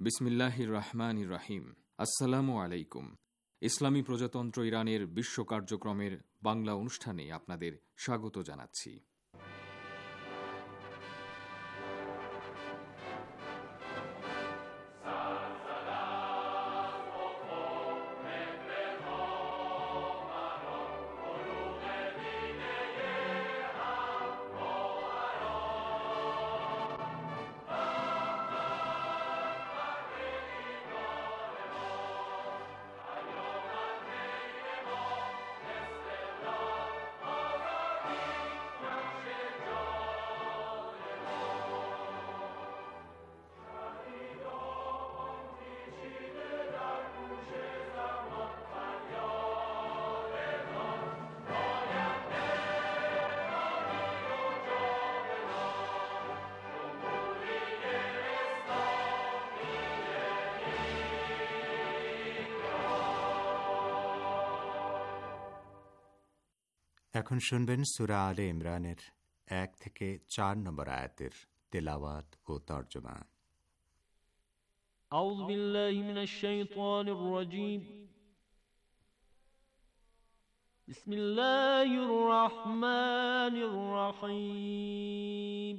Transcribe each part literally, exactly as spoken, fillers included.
বিসমিল্লাহির রহমানির রহিম। আসসালামু আলাইকুম। ইসলামী প্রজাতন্ত্র ইরানের বিশ্ব কার্যক্রমের বাংলা অনুষ্ঠানে আপনাদের স্বাগত জানাচ্ছি। এখন শুনবেন সূরা আলে ইমরানের এক থেকে চার নম্বর আয়াতের তেলাওয়াত ও তরজমা। আউযু বিল্লাহি মিনাশ শাইতানির রাজীম। বিসমিল্লাহির রহমানির রহিম।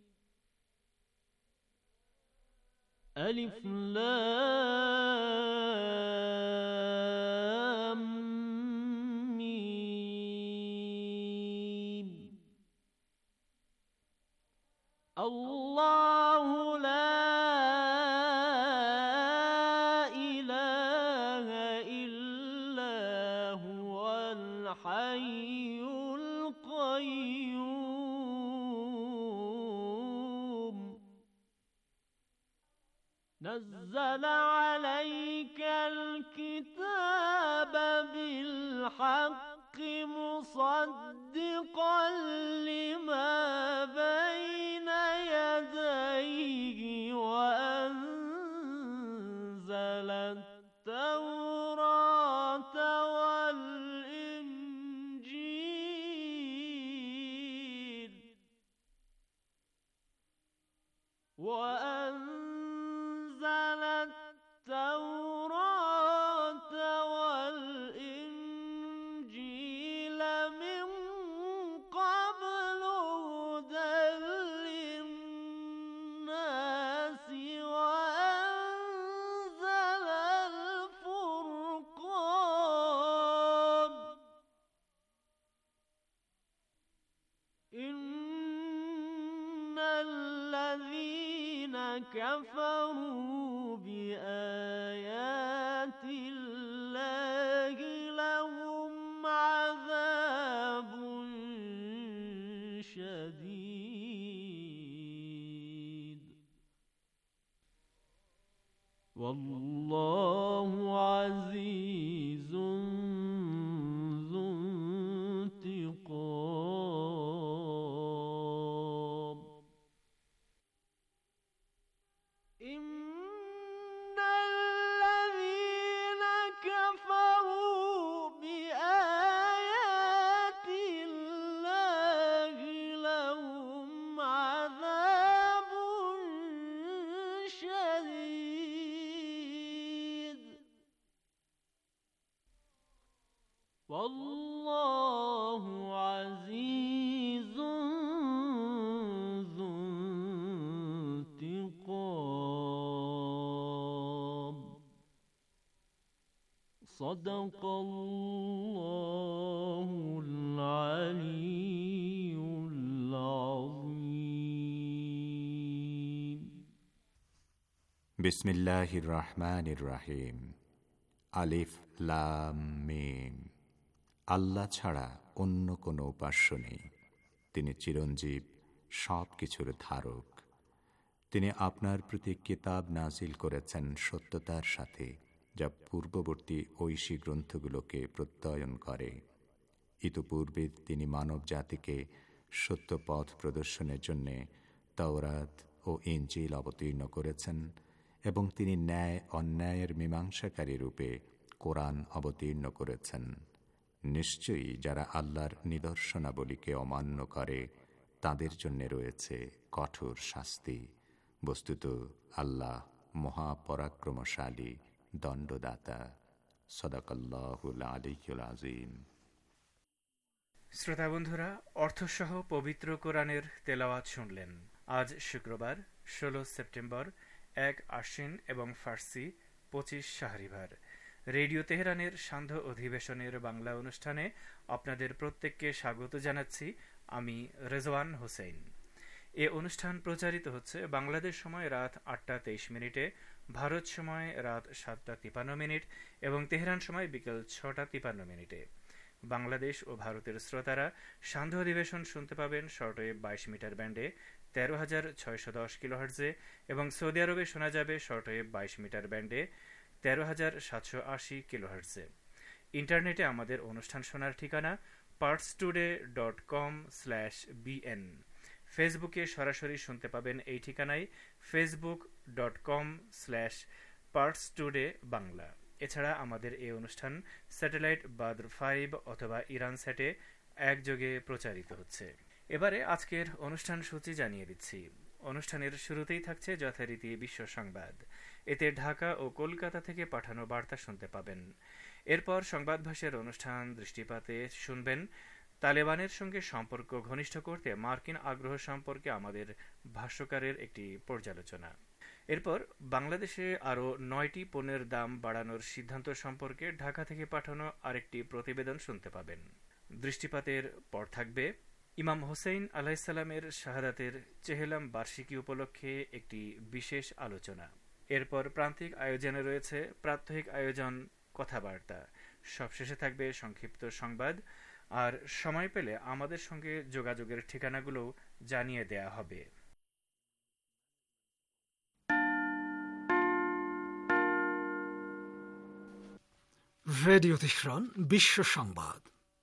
আলিফ লাম আল্লাহু লা ইলাহা ইল্লা হুয়াল হাইয়ুল কাইয়্যুম নাযালা আলাইকাল কিতাবা বিল হাক্কি মুসাদ্দিকাল লিমা বাইনা ইয়াদাইহি ওয়া আনজালাত তাওরাতা ওয়াল ইনজিল ওয়া আনজালাত তাওরাতা ওয়াল ইনজিল মিন ক্বাবলু হুদাল লিন্নাসি ওয়া আনজালাল ফুরকান ইন্নাল্লাযীনা কাফারু বিআয়াতিল্লাহি লাহুম আযাবুন শাদীদ ওয়াল্লাহু আযীজুন যু ইনতিকাম। ইন্নাল্লাযীনা কাফারু বিআয়াতিল্লাহি লাহুম আযাবুন শাদীদ ওয়াল্লাহু আযীজুন যু ইনতিকাম। সাদাকাল্লাহুল আলিয়্যুল আযীম। বিসমিল্লাহির রহমানির রহিম। আলিফ লাম মিম। আল্লাহ ছাড়া অন্য কোনো উপাস্য নেই। তিনি চিরঞ্জীব, সব কিছুর ধারক। তিনি আপনার প্রতি কিতাব নাজিল করেছেন সত্যতার সাথে, যা পূর্ববর্তী ঐশী গ্রন্থগুলোকে প্রত্যয়ন করে। ইতপূর্বে তিনি মানব জাতিকে সত্য পথ প্রদর্শনের জন্য তাওরাত ও ইনজিল অবতীর্ণ করেছেন এবং তিনি ন্যায় অন্যায়ের মীমাংসাকারী রূপে কোরআন অবতীর্ণ করেছেন। নিশ্চয়ই যারা আল্লাহর নিদর্শনাবলীকে অমান্য করে তাদের জন্য রয়েছে কঠোর শাস্তি। বস্তুত আল্লাহ মহাপরাক্রমশালী দণ্ডদাতা। সদাকাল্লাহুল আলিয়্যুল আযীম। শ্রোতা বন্ধুরা, অর্থসহ পবিত্র কোরআনের তেলাওয়াত শুনলেন। আজ শুক্রবার ষোলো সেপ্টেম্বর, এক আশ্বিন এবং ফার্সি পঁচিশ শাহরিভার। রেডিও তেহরানের সান্ধ্য অধিবেশনের বাংলা অনুষ্ঠানে আপনাদের প্রত্যেককে স্বাগত জানাচ্ছি। আমি রেজওয়ান হোসেন। এ অনুষ্ঠান প্রচারিত হচ্ছে বাংলাদেশ সময় রাত আটটা তেইশ মিনিটে, ভারত সময় রাত সাতটা তিপান্ন মিনিট এবং তেহরান সময় বিকেল ছটা তিপান্ন মিনিটে। বাংলাদেশ ও ভারতের শ্রোতারা সান্ধ্য অধিবেশন শুনতে পাবেন শর্টওয়েভ বাইশ মিটার ব্যান্ডে তেরো হাজার ছয়শ দশ কিলোহার্টজে এবং সৌদি আরবে শোনা যাবে শর্টওয়েভ বাইশ মিটার ব্যান্ডে তেরো হাজার সাতশো আশি কিলোহার্টজে। ইন্টারনেটে আমাদের অনুষ্ঠান শোনার ঠিকানা Pars today dot com slash BN. ফেসবুকে সরাসরি শুনতে পাবেন এই ঠিকানায় Facebook dot com slash Pars today Bangla. এছাড়া আমাদের এই অনুষ্ঠান স্যাটেলাইট বাদ্র ফাইভ অথবা ইরান স্যাটে একযোগে প্রচারিত হচ্ছে। এবারে আজকের অনুষ্ঠান সূচি জানিয়ে দিচ্ছি। অনুষ্ঠানের শুরুতেই থাকছে যথারীতি বিশ্ব সংবাদ। এতে ঢাকা ও কলকাতা থেকে পাঠানো বার্তা শুনতে পাবেন। এরপর সংবাদ ভাষের অনুষ্ঠান দৃষ্টিপাতে শুনবেন তালেবানের সঙ্গে সম্পর্ক ঘনিষ্ঠ করতে মার্কিন আগ্রহ সম্পর্কে আমাদের ভাষ্যকারের একটি পর্যালোচনা। এরপর বাংলাদেশে আরও নয়টি পণ্যের দাম বাড়ানোর সিদ্ধান্ত সম্পর্কে ঢাকা থেকে পাঠানো আরেকটি প্রতিবেদন শুনতে পাবেন। দৃষ্টিপাতের পর থাকবে ইমাম হোসেইন আলাইসাল্লামের শাহাদাতের চেহেলাম বার্ষিকী উপলক্ষে একটি বিশেষ আলোচনা। এরপর প্রান্তিক আয়োজনে রয়েছে প্রাত্যহিক আয়োজন কথাবার্তা। সবশেষে থাকবে সংক্ষিপ্ত সংবাদ। আর সময় পেলে আমাদের সঙ্গে যোগাযোগের ঠিকানাগুলো জানিয়ে দেয়া হবে। রেডিও তেহরান বিশ্ব সংবাদ।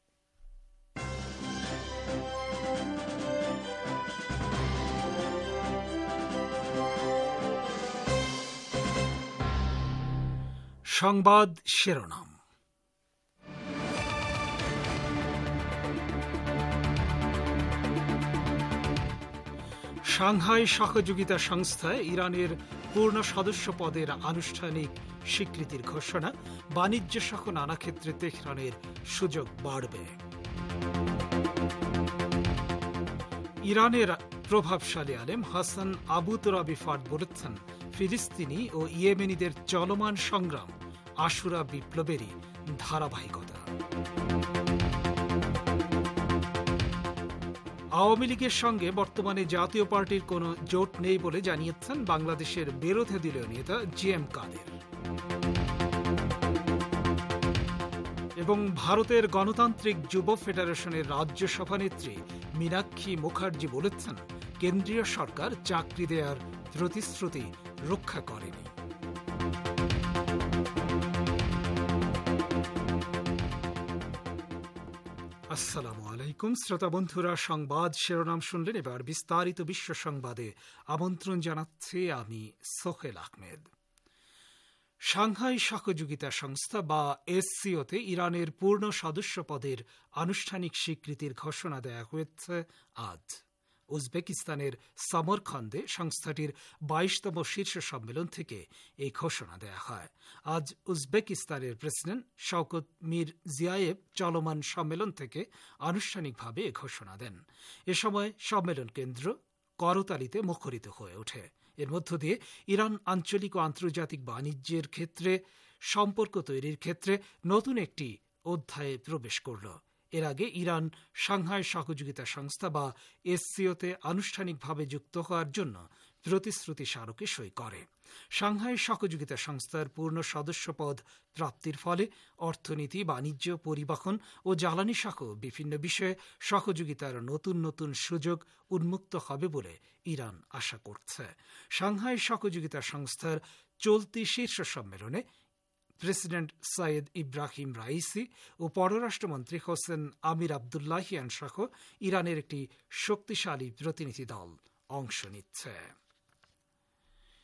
সংবাদ শিরোনাম। সাংহাই সহযোগিতা সংস্থায় ইরানের পূর্ণ সদস্য পদের আনুষ্ঠানিক স্বীকৃতির ঘোষণা। বাণিজ্য সহ নানা ক্ষেত্রে তেহরানের সুযোগ বাড়বে। ইরানের প্রভাবশালী আলেম হাসান আবু তোরাবি ফার্দ বলেছেন, ফিলিস্তিনি ও ইয়েমেনিদের চলমান সংগ্রাম আশুরা বিপ্লবেরই ধারাবাহিকতা। আওয়ামী লীগের সঙ্গে বর্তমানে জাতীয় পার্টির কোনো জোট নেই বলে জানিয়েছেন বাংলাদেশের বিরোধী দলীয় নেতা জি এম কাদের। এবং ভারতের গণতান্ত্রিক যুব ফেডারেশনের রাজ্য সভানেত্রী মীনাক্ষী মুখার্জি বলেছেন, কেন্দ্রীয় সরকার চাকরি দেওয়ার প্রতিশ্রুতি রক্ষা করেনি। আসসালামু আলাইকুম শ্রোতা বন্ধুরা, সংবাদ শিরোনাম শুনলেন। এবার বিস্তারিত বিশ্ব সংবাদে আমন্ত্রণ জানাচ্ছি আমি সোহেল আহমেদ। সাংহাই সহযোগিতা সংস্থা বা এসসিওতে ইরানের পূর্ণ সদস্য পদের আনুষ্ঠানিক স্বীকৃতির ঘোষণা দেওয়া হয়েছে আজ। উজবেকিস্তানের সমরখন্দে সংস্থাটির বাইশতম শীর্ষ সম্মেলন থেকে এই ঘোষণা দেওয়া হয়। আজ উজবেকিস্তানের প্রেসিডেন্ট শওকত মির জিয়ায়েভ চলমান সম্মেলন থেকে আনুষ্ঠানিকভাবে এ ঘোষণা দেন। এ সময় সম্মেলন কেন্দ্র করতালিতে মুখরিত হয়ে ওঠে। এর মধ্য দিয়ে ইরান আঞ্চলিক ও আন্তর্জাতিক বাণিজ্যের ক্ষেত্রে সম্পর্ক তৈরির ক্ষেত্রে নতুন একটি অধ্যায়ে প্রবেশ করল। এর আগে ইরান সাংহাই সহযোগিতা সংস্থা বা এসসিওতে আনুষ্ঠানিকভাবে যুক্ত হওয়ার জন্য প্রতিশ্রুতি স্মারকে সই করে। সাংহাই সহযোগিতা সংস্থার পূর্ণ সদস্যপদ প্রাপ্তির ফলে অর্থনীতি, বাণিজ্য, পরিবহন ও জ্বালানি সহ বিভিন্ন বিষয়ে সহযোগিতার নতুন নতুন সুযোগ উন্মুক্ত হবে বলে ইরান আশা করছে। সাংহাই সহযোগিতা সংস্থার চলতি শীর্ষ সম্মেলনে প্রেসিডেন্ট সৈয়দ ইব্রাহিম রাইসি ও পররাষ্ট্রমন্ত্রী হোসেন আমির আবদুল্লাহিয়ান সহ ইরানের একটি শক্তিশালী প্রতিনিধি দল অংশ নিচ্ছে।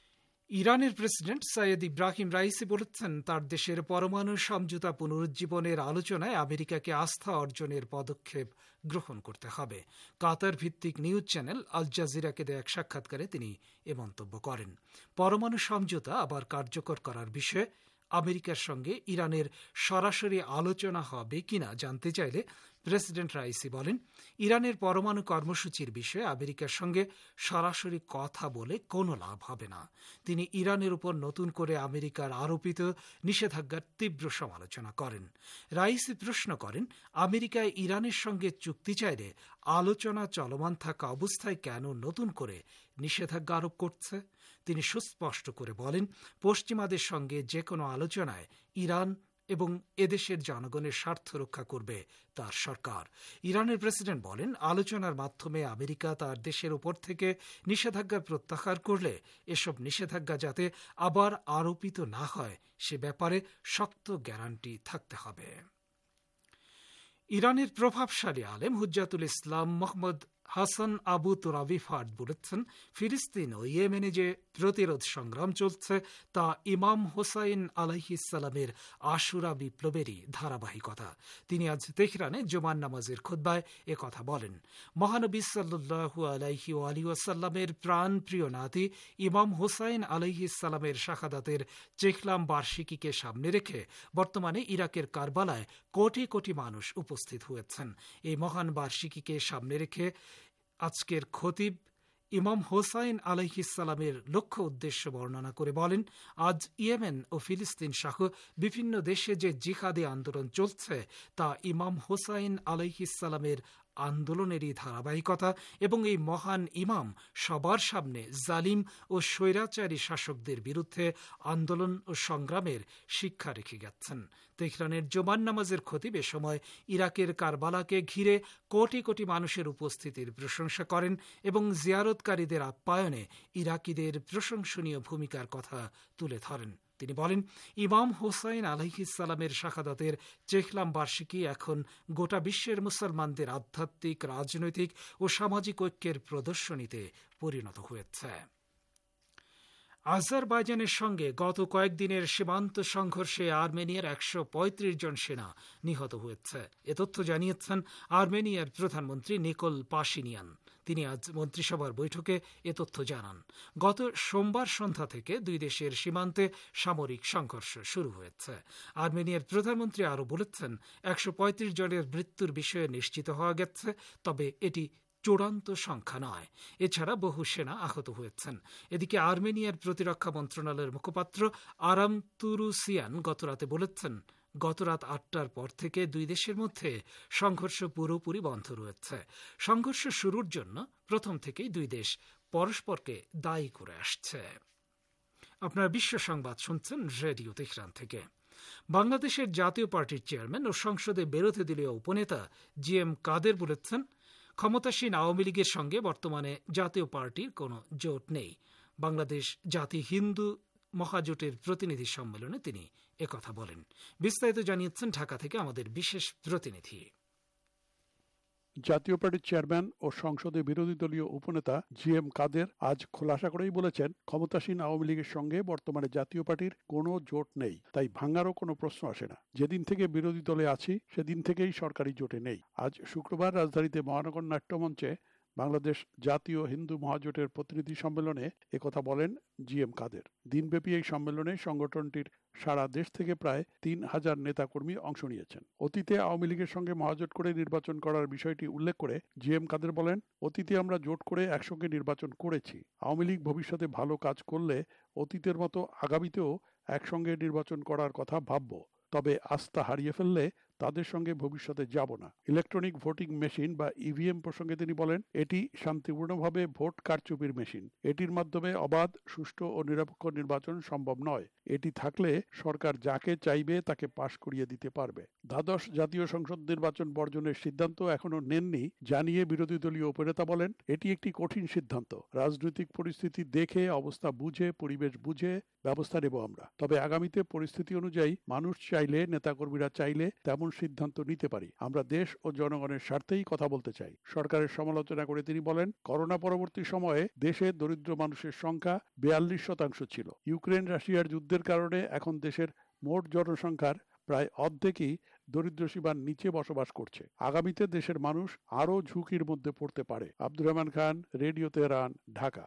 ইরানের প্রেসিডেন্ট সৈয়দ ইব্রাহিম রাইসি বলেছেন, তার দেশের পরমাণু সমঝোতা পুনরুজ্জীবনের আলোচনায় আমেরিকাকে আস্থা অর্জনের পদক্ষেপ গ্রহণ করতে হবে। কাতার ভিত্তিক নিউজ চ্যানেল আল জাজিরাকে দেয়া এক সাক্ষাৎকারে তিনি এ মন্তব্য করেন। পরমাণু সমঝোতা আবার কার্যকর করার বিষয়ে আমেরিকার সঙ্গে ইরানের সরাসরি আলোচনা হবে কিনা জানতে চাইলে প্রেসিডেন্ট রাইসি বলেন, ইরানের পরমাণু কর্মসূচির বিষয়ে আমেরিকার সঙ্গে সরাসরি কথা বলে কোনো লাভ হবে না। তিনি ইরানের উপর নতুন করে আমেরিকার আরোপিত নিষেধাজ্ঞার তীব্র সমালোচনা করেন। রাইসি প্রশ্ন করেন, আমেরিকায় ইরানের সঙ্গে চুক্তি চাইলে আলোচনা চলমান থাকা অবস্থায় কেন নতুন করে নিষেধাজ্ঞা আরোপ করছে? তিনি সুস্পষ্ট করে বলেন, পশ্চিমাদের সঙ্গে যে কোনো আলোচনায় ইরান এবং এদেশের জনগণের স্বার্থ রক্ষা করবে তার সরকার। ইরানের প্রেসিডেন্ট বলেন, আলোচনার মাধ্যমে আমেরিকা তার দেশের উপর থেকে নিষেধাজ্ঞা প্রত্যাহার করলে এসব নিষেধাজ্ঞা যাতে আবার আরোপিত না হয় সে ব্যাপারে শক্ত গ্যারান্টি থাকতে হবে। ইরানের প্রভাবশালী আলেম হুজ্জাতুল ইসলাম মোহাম্মদ হাসান আবু তুরাবি ফার্দ বলেছেন, ফিলিস্তিন ও ইয়েমেনে যে প্রতিরোধ সংগ্রাম চলছে তা ইমাম হোসাইন আলাইহিসসালামের আশুরা বিপ্লবেরই ধারাবাহিকতা। তিনি আজ তেহরানে জুমার নামাজের খুতবায় এ কথা বলেন। মহানবী সাল্লাল্লাহু আলাইহি ওয়া আলিহি ওয়াসাল্লামের প্রাণ প্রিয় নাতি ইমাম হোসাইন আলাইহিসসালামের শাহাদাতের চেখলাম বার্ষিকীকে সামনে রেখে বর্তমানে ইরাকের কারবালায় কোটি কোটি মানুষ উপস্থিত হয়েছেন। এই মহান বার্ষিকীকে সামনে রেখে আজকের খতিব ইমাম হোসাইন আলাইহিসসালামের লক্ষ্য উদ্দেশ্য বর্ণনা করে বলেন, আজ ইয়েমেন ও ফিলিস্তিন সহ বিভিন্ন দেশে যে জিহাদি আন্দোলন চলছে তা ইমাম হোসাইন আলাইহিসসালামের আন্দোলনেরই ধারাবাহিকতা এবং এই মহান ইমাম সবার সামনে জালিম ও স্বৈরাচারী শাসকদের বিরুদ্ধে আন্দোলন ও সংগ্রামের শিক্ষা রেখে গেছেন। তেহরানের জুমার নামাজের খতিব এ সময় ইরাকের কারবালাকে ঘিরে কোটি কোটি মানুষের উপস্থিতির প্রশংসা করেন এবং জিয়ারতকারীদের আপ্যায়নে ইরাকিদের প্রশংসনীয় ভূমিকার কথা তুলে ধরেন। তিনি বলেন, ইমাম হোসাইন আলাইহিসসালামের শাহাদাতের চেখলাম বার্ষিকী এখন গোটা বিশ্বের মুসলমানদের আধ্যাত্মিক, রাজনৈতিক ও সামাজিক ঐক্যের প্রদর্শনীতে পরিণত হয়েছে। আজারবাইজানের সঙ্গে গত কয়েকদিনের সীমান্ত সংঘর্ষে আর্মেনিয়ার একশো পঁয়ত্রিশ জন সেনা নিহত হয়েছে। এ তথ্য জানিয়েছেন আর্মেনিয়ার প্রধানমন্ত্রী নিকোল পাশিনিয়ান। তিনি আজ মন্ত্রিসভার বৈঠকে এ তথ্য জানান। গত সোমবার সন্ধ্যা থেকে দুই দেশের সীমান্তে সামরিক সংঘর্ষ শুরু হয়েছে। আর্মেনিয়ার প্রধানমন্ত্রী আরও বলেছেন, একশো পঁয়ত্রিশ জনের মৃত্যুর বিষয়ে নিশ্চিত হওয়া গেছে, তবে এটি চূড়ান্ত সংখ্যা নয়। এছাড়া বহু সেনা আহত হয়েছেন। এদিকে আর্মেনিয়ার প্রতিরক্ষা মন্ত্রণালয়ের মুখপাত্র আরাম তুরুসিয়ান গতরাতে বলেছেন, গতরাত আটটার পর থেকে দুই দেশের মধ্যে সংঘর্ষ পুরোপুরি বন্ধ রয়েছে। সংঘর্ষ শুরুর জন্য প্রথম থেকেই দুই দেশ পরস্পরকে দায়ী করে আসছে। আপনারা বিশ্ব সংবাদ শুনছেন রেডিও তেহরান থেকে। বাংলাদেশের জাতীয় পার্টির চেয়ারম্যান ও সংসদে বিরোধী দলীয় উপনেতা জি এম কাদের বলেছেন, ক্ষমতাসীন আওয়ামী লীগের সঙ্গে বর্তমানে জাতীয় পার্টির কোনো জোট নেই। বাংলাদেশ জাতি হিন্দু মহাজোটের প্রতিনিধি সম্মেলনে তিনি একথা বলেন। বিস্তারিত জানিয়েছেন ঢাকা থেকে আমাদের বিশেষ প্রতিনিধি। জাতীয় পার্টির চেয়ারম্যান ও সংসদে বিরোধী দলীয় উপনেতা জি এম কাদের আজ খোলাসা করেই বলেছেন, ক্ষমতাসীন আওয়ামী লীগের সঙ্গে বর্তমানে জাতীয় পার্টির কোনো জোট নেই, তাই ভাঙারও কোনো প্রশ্ন আসে না। যেদিন থেকে বিরোধী দলে আছি সেদিন থেকেই সরকারি জোটে নেই। আজ শুক্রবার রাজধানীতে মহানগর নাট্যমঞ্চে বাংলাদেশ জাতীয় হিন্দু মহাজোটের প্রতিনিধি সম্মেলনে একথা বলেন জি এম কাদের। দিনব্যাপী এই সম্মেলনে সংগঠনটির সারা দেশ থেকে প্রায় তিন হাজার নেতাকর্মী অংশ নিয়েছেন। অতীতে আওয়ামী লীগের সঙ্গে মহাজোট করে নির্বাচন করার বিষয়টি উল্লেখ করে জি এম কাদের বলেন, অতীতে আমরা জোট করে একসঙ্গে নির্বাচন করেছি। আওয়ামী লীগ ভবিষ্যতে ভালো কাজ করলে অতীতের মতো আগামীতেও একসঙ্গে নির্বাচন করার কথা ভাবব, তবে আস্থা হারিয়ে ফেললে তাদের সঙ্গে ভবিষ্যতে যাব না। ইলেকট্রনিক ভোটিং মেশিন বা ইভিএম প্রসঙ্গে তিনি বলেন, এটি শান্তিপূর্ণভাবে ভোট কারচুপির মেশিন। এটির মাধ্যমে অবাধ, সুষ্ঠু ও নিরপেক্ষ নির্বাচন সম্ভব নয়। এটি থাকলে সরকার যাকে চাইবে তাকে পাশ করিয়ে দিতে পারবে। দ্বাদশ জাতীয় সংসদ নির্বাচন বর্জনের সিদ্ধান্ত এখনো নেননি জানিয়ে বিরোধী দলীয় উপনেতা বলেন, এটি একটি কঠিন সিদ্ধান্ত। রাজনৈতিক পরিস্থিতি দেখে, অবস্থা বুঝে, পরিবেশ বুঝে ব্যবস্থা নেব আমরা। তবে আগামীতে পরিস্থিতি অনুযায়ী মানুষ চাইলে, নেতাকর্মীরা চাইলে তেমন এমন সিদ্ধান্ত নিতে পারি। আমরা দেশ ও জনগণের স্বার্থেই কথা বলতে চাই। সরকারের সমালোচনা করে তিনি বলেন, করোনা পরবর্তী সময়ে দেশে দরিদ্র মানুষের সংখ্যা বিয়াল্লিশ শতাংশ ছিল। ইউক্রেন রাশিয়ার যুদ্ধের কারণে এখন দেশের মোট জনসংখ্যার প্রায় অর্ধেকই দরিদ্র সীমার নিচে বসবাস করছে। আগামীতে দেশের মানুষ আরও ঝুঁকির মধ্যে পড়তে পারে। Abdur Rahman Khan, radio Tehran, Dhaka.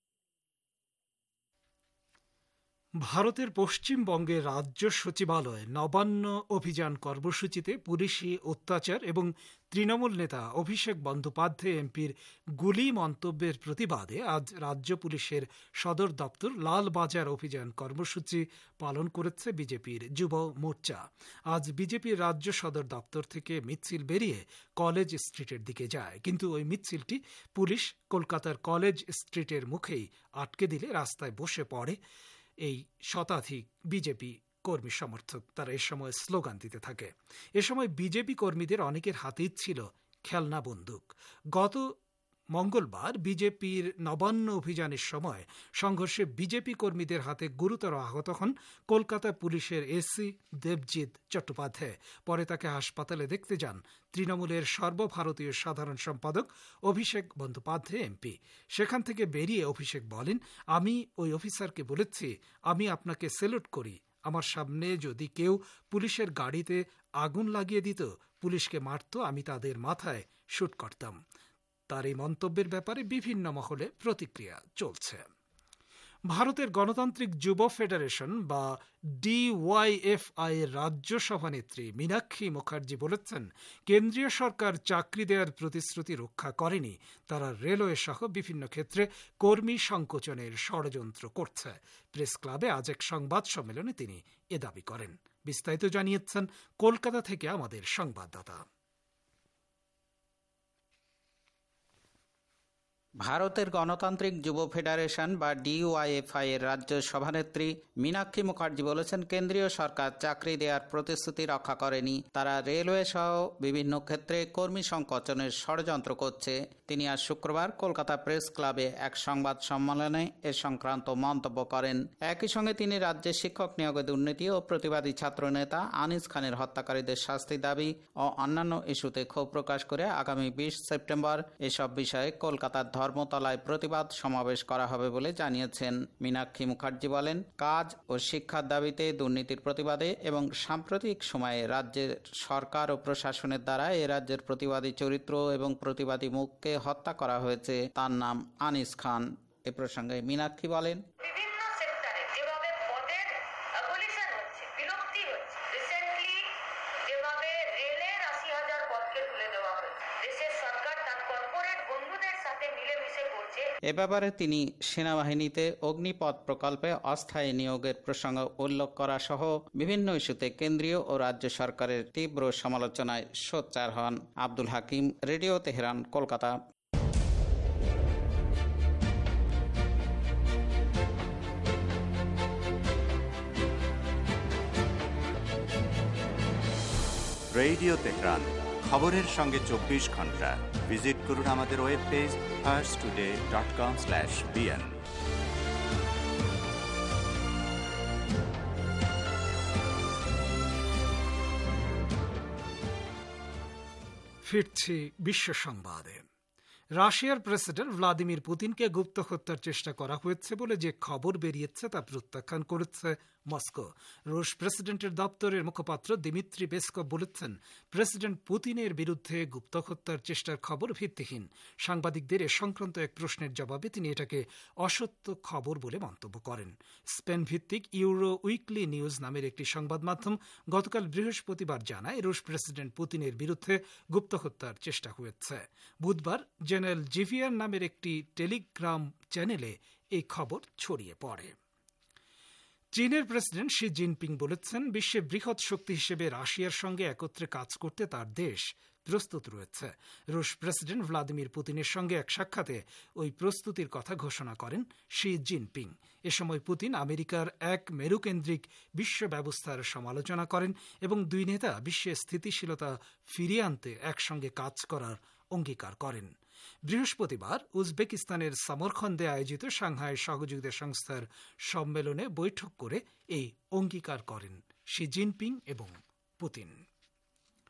ভারতের পশ্চিমবঙ্গের রাজ্য সচিবালয় নবান্ন অভিযান কর্মসূচিতে পুলিশি অত্যাচার এবং তৃণমূল নেতা অভিষেক বন্দ্যোপাধ্যায় এমপির গুলি মন্তব্যের প্রতিবাদে আজ রাজ্য পুলিশের সদর দপ্তর লালবাজার অভিযান কর্মসূচি পালন করেছে বিজেপির যুব মোর্চা। আজ বিজেপির রাজ্য সদর দপ্তর থেকে মিছিল বেরিয়ে কলেজ স্ট্রিটের দিকে যায়, কিন্তু ওই মিছিলটি পুলিশ কলকাতার কলেজ স্ট্রিটের মুখেই আটকে দিলে রাস্তায় বসে পড়ে এই শতাধিক বিজেপি কর্মী সমর্থক। তারা এ সময় স্লোগান দিতে থাকে। এ সময় বিজেপি কর্মীদের অনেকের হাতেই ছিল খেলনা বন্দুক। গত মঙ্গলবার বিজেপির নবান্ন অভিযানের সময় সংঘর্ষে বিজেপি কর্মীদের হাতে গুরুতর আহত হন কলকাতা পুলিশের এসি দেবজিৎ চট্টোপাধ্যায়। পরে তাকে হাসপাতালে দেখতে যান তৃণমূলের সর্বভারতীয় সাধারণ সম্পাদক অভিষেক বন্দ্যোপাধ্যায় এমপি। সেখান থেকে বেরিয়ে অভিষেক বলেন, আমি ওই অফিসারকে বলেছি, আমি আপনাকে স্যালুট করি। আমার সামনে যদি কেউ পুলিশের গাড়িতে আগুন লাগিয়ে দিত, পুলিশকে মারত, আমি তাদের মাথায় শুট করতাম। তার এই মন্তব্যের ব্যাপারে বিভিন্ন মহলে প্রতিক্রিয়া চলছে। ভারতের গণতান্ত্রিক যুব ফেডারেশন বা ডিওয়াইএফআই এর রাজ্য সভানেত্রী মীনাক্ষী মুখার্জি বলেছেন, কেন্দ্রীয় সরকার চাকরি দেওয়ার প্রতিশ্রুতি রক্ষা করেনি। তারা রেলওয়ে সহ বিভিন্ন ক্ষেত্রে কর্মী সংকোচনের ষড়যন্ত্র করছে। প্রেস ক্লাবে আজ এক সংবাদ সম্মেলনে তিনি এ দাবি করেন। বিস্তারিত জানিয়েছেন কলকাতা থেকে আমাদের সংবাদদাতা। ভারতের গণতান্ত্রিক যুব ফেডারেশন বা ডিওয়াইএফআই এর রাজ্য সভানেত্রী মীনাক্ষী মুখার্জি বলেছেন, কেন্দ্রীয় সরকার চাকরি দেওয়ার প্রতিশ্রুতি রক্ষা করেনি। তারা রেলওয়ে সহ বিভিন্ন ক্ষেত্রে কর্মী সংকোচনের ষড়যন্ত্র করছে। তিনি আজ শুক্রবার কলকাতা প্রেস ক্লাবে এক সংবাদ সম্মেলনে এ সংক্রান্ত মন্তব্য করেন। একই সঙ্গে তিনি রাজ্যের শিক্ষক নিয়োগে দুর্নীতি ও প্রতিবাদী ছাত্রনেতা আনিস খানের হত্যাকারীদের শাস্তি দাবি ও অন্যান্য ইস্যুতে ক্ষোভ প্রকাশ করে আগামী বিশ সেপ্টেম্বর এসব বিষয়ে কলকাতার ধর্মতলায় প্রতিবাদ সমাবেশ করা হবে বলে জানিয়েছেন। মীনাক্ষী মুখার্জি বলেন, কাজ ও শিক্ষার দাবিতে দুর্নীতির প্রতিবাদে এবং সাম্প্রতিক সময়ে রাজ্যের সরকার ও প্রশাসনের দ্বারা এ রাজ্যের প্রতিবাদী চরিত্র এবং প্রতিবাদী মুখকে হত্যা করা হয়েছে। তার নাম আনিস খান। এ প্রসঙ্গে মীনাক্ষী বলেন, এ ব্যাপারে তিনি সেনাবাহিনীতে অগ্নিপথ প্রকল্পে অস্থায়ী নিয়োগের প্রসঙ্গ উল্লেখ করা সহ বিভিন্ন ইস্যুতে কেন্দ্রীয় ও রাজ্য সরকারের তীব্র সমালোচনায় সোচ্চার হন। Abdul Hakim, radio Tehran, Kolkata. Radio Tehran, খবরের সঙ্গে চব্বিশ ঘন্টা। ভিজিট করুন আমাদের web page Pars today dot com slash BN. ফিরছি বিশ্ব সংবাদে। রাশিয়ার প্রেসিডেন্ট ভ্লাদিমির পুতিনকে গুপ্ত হত্যার চেষ্টা করা হয়েছে বলে যে খবর বেরিয়েছে তা প্রত্যাখ্যান করেছে মস্কো। রুশ প্রেসিডেন্টের দপ্তরের মুখপাত্র দিমিত্রি পেসকভ বলেছেন, প্রেসিডেন্ট পুতিনের বিরুদ্ধে গুপ্ত হত্যার চেষ্টার খবর ভিত্তিহীন। সাংবাদিকদের এ সংক্রান্ত এক প্রশ্নের জবাবে তিনি এটাকে অসত্য খবর বলে মন্তব্য করেন। স্পেন ভিত্তিক ইউরো উইকলি নিউজ নামের একটি সংবাদ মাধ্যম গতকাল বৃহস্পতিবার জানায়, রুশ প্রেসিডেন্ট পুতিনের বিরুদ্ধে গুপ্ত হত্যার চেষ্টা হয়েছে। বুধবার জেনারেল জিভিয়ার নামের একটি টেলিগ্রাম চ্যানেলে এই খবর ছড়িয়ে পড়ে। চীনের প্রেসিডেন্ট শি জিনপিং বলেছেন, বিশ্বের বৃহৎ শক্তি হিসেবে রাশিয়ার সঙ্গে একত্রে কাজ করতে তার দেশ প্রস্তুত রয়েছে। রুশ প্রেসিডেন্ট ভ্লাদিমির পুতিনের সঙ্গে এক সাক্ষাতে ওই প্রস্তুতির কথা ঘোষণা করেন শি জিনপিং। এ সময় পুতিন আমেরিকার এক মেরুকেন্দ্রিক বিশ্ব ব্যবস্থার সমালোচনা করেন এবং দুই নেতা বিশ্বে স্থিতিশীলতা ফিরিয়ে আনতে একসঙ্গে কাজ করার অঙ্গীকার করেন। বৃহস্পতিবার উজবেকিস্তানের সামরখন্দে আয়োজিত সাংহাই সহযোগিতা সংস্থার সম্মেলনে বৈঠক করে এই অঙ্গীকার করেন শি জিনপিং এবং পুতিন।